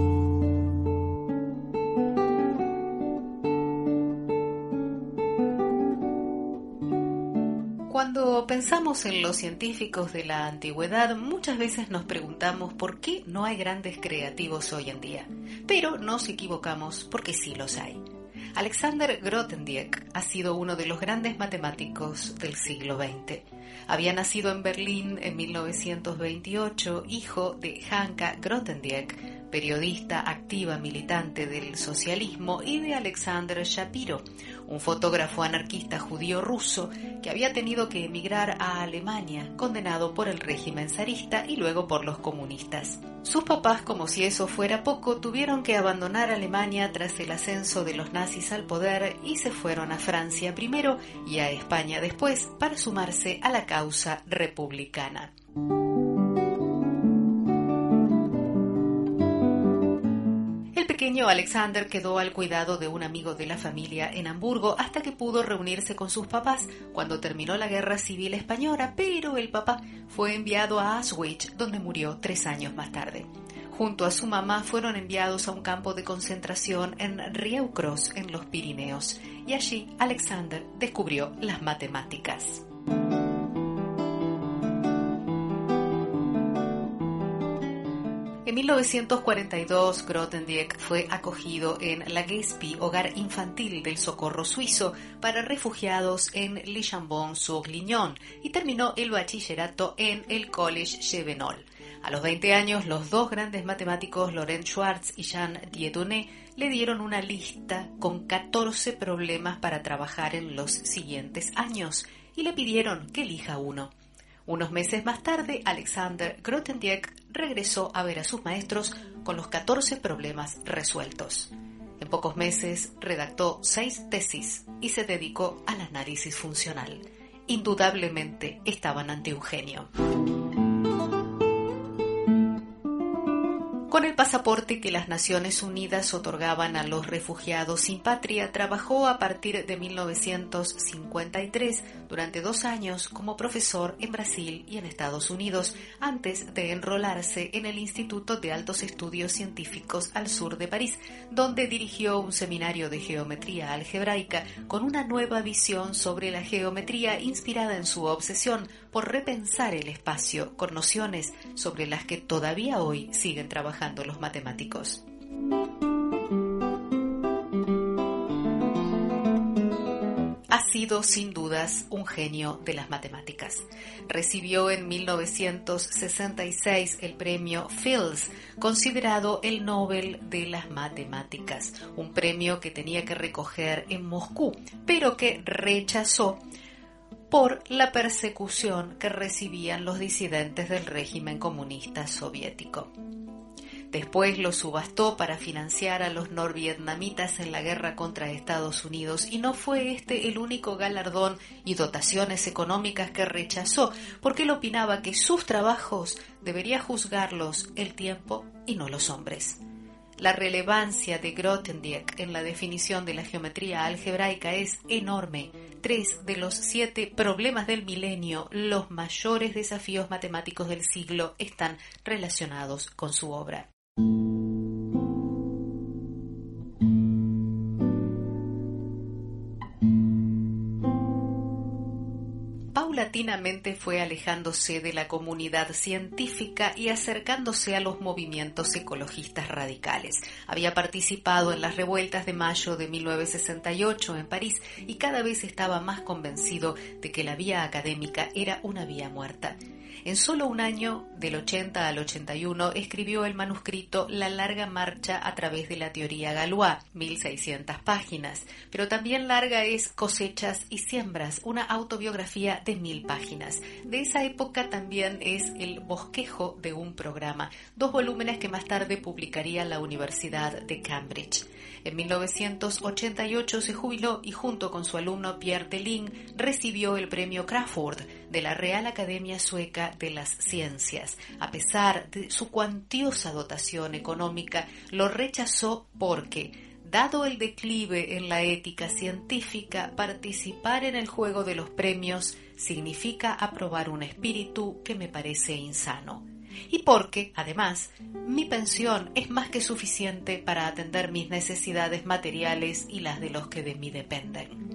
Cuando pensamos en los científicos de la antigüedad, muchas veces nos preguntamos por qué no hay grandes creativos hoy en día. Pero nos equivocamos porque sí los hay. Alexander Grothendieck ha sido uno de los grandes matemáticos del siglo veinte. Había nacido en Berlín en mil novecientos veintiocho, hijo de Hanka Grothendieck, periodista activa militante del socialismo, y de Alexander Shapiro, un fotógrafo anarquista judío ruso que había tenido que emigrar a Alemania, condenado por el régimen zarista y luego por los comunistas. Sus papás, como si eso fuera poco, tuvieron que abandonar Alemania tras el ascenso de los nazis al poder y se fueron a Francia primero y a España después para sumarse a la causa republicana. El pequeño Alexander quedó al cuidado de un amigo de la familia en Hamburgo hasta que pudo reunirse con sus papás cuando terminó la Guerra Civil Española, pero el papá fue enviado a Auschwitz, donde murió tres años más tarde. Junto a su mamá fueron enviados a un campo de concentración en Rieucros, en los Pirineos, y allí Alexander descubrió las matemáticas. En mil novecientos cuarenta y dos, Grothendieck fue acogido en la Gespi, hogar infantil del Socorro Suizo para refugiados en Le Chambon-sur-Lignon, y terminó el bachillerato en el Collège Chevenol. A los veinte años, los dos grandes matemáticos Laurent Schwartz y Jean Dieudonné le dieron una lista con catorce problemas para trabajar en los siguientes años y le pidieron que elija uno. Unos meses más tarde, Alexander Grothendieck regresó a ver a sus maestros con los catorce problemas resueltos. En pocos meses redactó seis tesis y se dedicó al análisis funcional. Indudablemente estaban ante un genio. Con el pasaporte que las Naciones Unidas otorgaban a los refugiados sin patria, trabajó a partir de mil novecientos cincuenta y tres durante dos años como profesor en Brasil y en Estados Unidos, antes de enrolarse en el Instituto de Altos Estudios Científicos al sur de París, donde dirigió un seminario de geometría algebraica con una nueva visión sobre la geometría inspirada en su obsesión por repensar el espacio con nociones sobre las que todavía hoy siguen trabajando los matemáticos. Ha sido sin dudas un genio de las matemáticas. Recibió en mil novecientos sesenta y seis el premio Fields, considerado el Nobel de las matemáticas, un premio que tenía que recoger en Moscú, pero que rechazó por la persecución que recibían los disidentes del régimen comunista soviético. Después lo subastó para financiar a los norvietnamitas en la guerra contra Estados Unidos, y no fue este el único galardón y dotaciones económicas que rechazó, porque él opinaba que sus trabajos debería juzgarlos el tiempo y no los hombres. La relevancia de Grothendieck en la definición de la geometría algebraica es enorme. Tres de los siete problemas del milenio, los mayores desafíos matemáticos del siglo, están relacionados con su obra. Paulatinamente fue alejándose de la comunidad científica y acercándose a los movimientos ecologistas radicales. Había participado en las revueltas de mayo de mil novecientos sesenta y ocho en París y cada vez estaba más convencido de que la vía académica era una vía muerta. En solo un año, del ochenta al ochenta y uno, escribió el manuscrito La larga marcha a través de la teoría Galois, mil seiscientas páginas, pero también larga es Cosechas y siembras, una autobiografía de mil páginas. De esa época también es El bosquejo de un programa, dos volúmenes que más tarde publicaría la Universidad de Cambridge. En mil novecientos ochenta y ocho se jubiló y junto con su alumno Pierre Deligne recibió el premio Crafoord de la Real Academia Sueca de las Ciencias. A pesar de su cuantiosa dotación económica, lo rechazó porque, dado el declive en la ética científica, participar en el juego de los premios significa aprobar un espíritu que me parece insano. Y porque, además, mi pensión es más que suficiente para atender mis necesidades materiales y las de los que de mí dependen.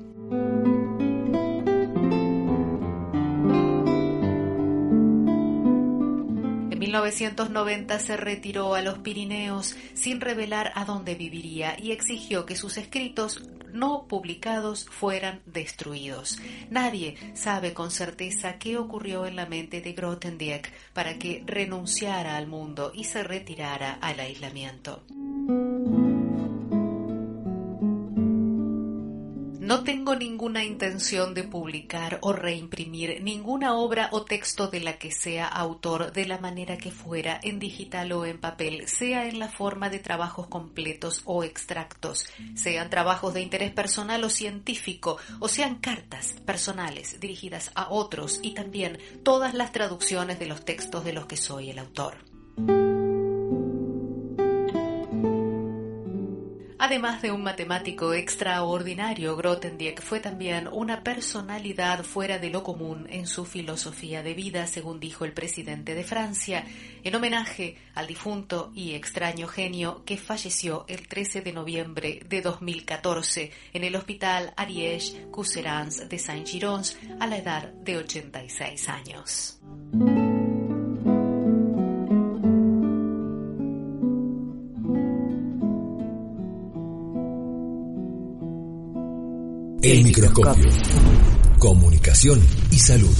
En mil mil novecientos noventa se retiró a los Pirineos sin revelar a dónde viviría y exigió que sus escritos no publicados fueran destruidos. Nadie sabe con certeza qué ocurrió en la mente de Grothendieck para que renunciara al mundo y se retirara al aislamiento. No tengo ninguna intención de publicar o reimprimir ninguna obra o texto de la que sea autor de la manera que fuera, en digital o en papel, sea en la forma de trabajos completos o extractos, sean trabajos de interés personal o científico, o sean cartas personales dirigidas a otros, y también todas las traducciones de los textos de los que soy el autor. Además de un matemático extraordinario, Grothendieck fue también una personalidad fuera de lo común en su filosofía de vida, según dijo el presidente de Francia, en homenaje al difunto y extraño genio que falleció el trece de noviembre de dos mil catorce en el hospital Ariège-Couserans de Saint-Girons a la edad de ochenta y seis años. El microscopio. Comunicación y salud.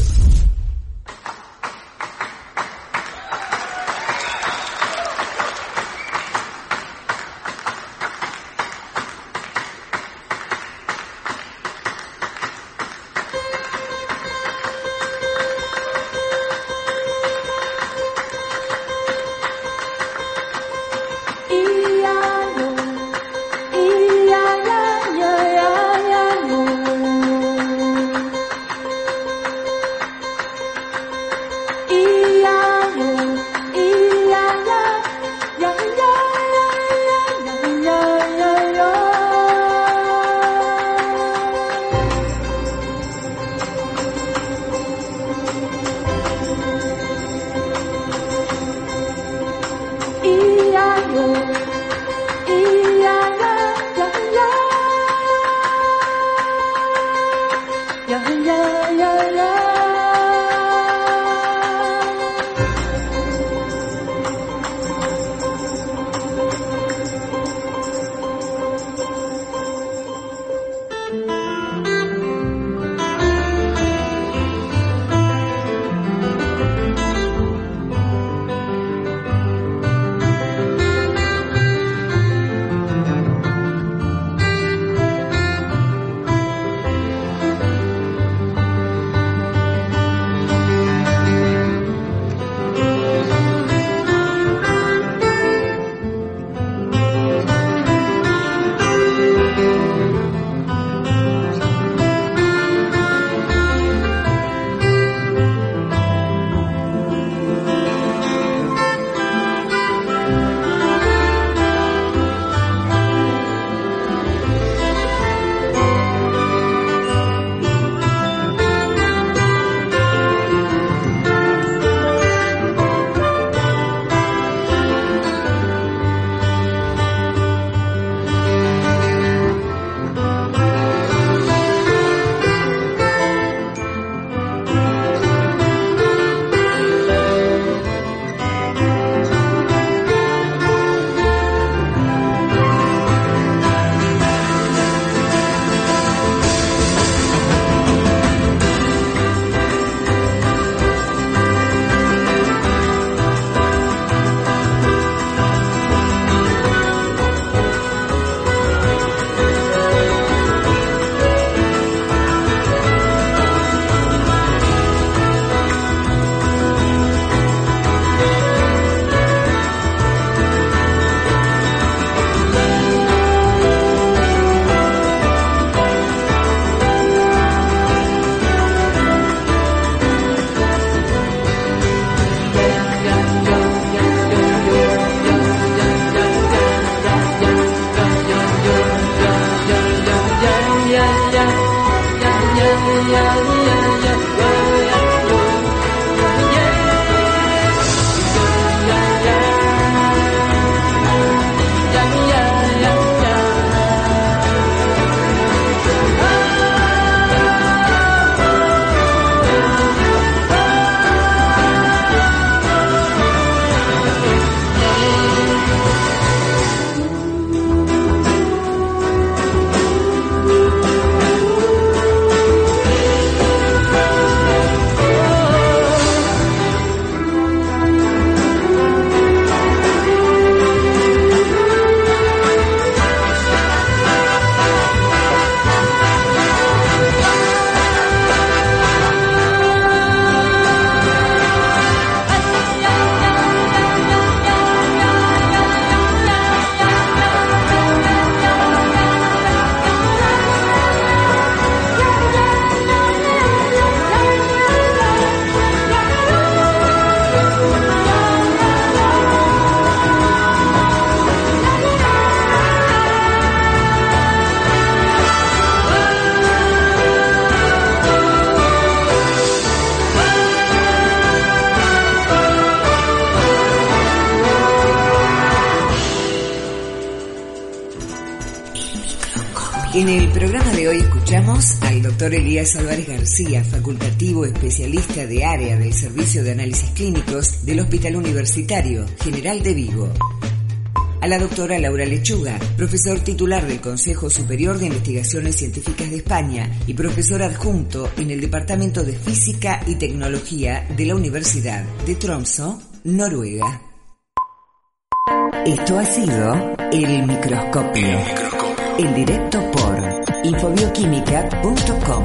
En el programa de hoy escuchamos al doctor Elías Álvarez García, facultativo especialista de área del Servicio de Análisis Clínicos del Hospital Universitario General de Vigo. A la doctora Laura Lechuga, profesor titular del Consejo Superior de Investigaciones Científicas de España y profesor adjunto en el Departamento de Física y Tecnología de la Universidad de Tromsø, Noruega. Esto ha sido El Microscopio, el microscopio. En directo por infobioquímica punto com.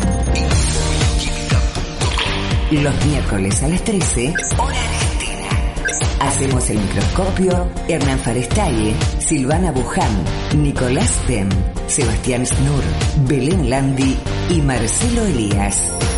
Los miércoles a las trece, hora argentina. Hacemos El Microscopio Hernán Farestalle, Silvana Buján, Nicolás Dem, Sebastián Snur, Belén Landi y Marcelo Elías.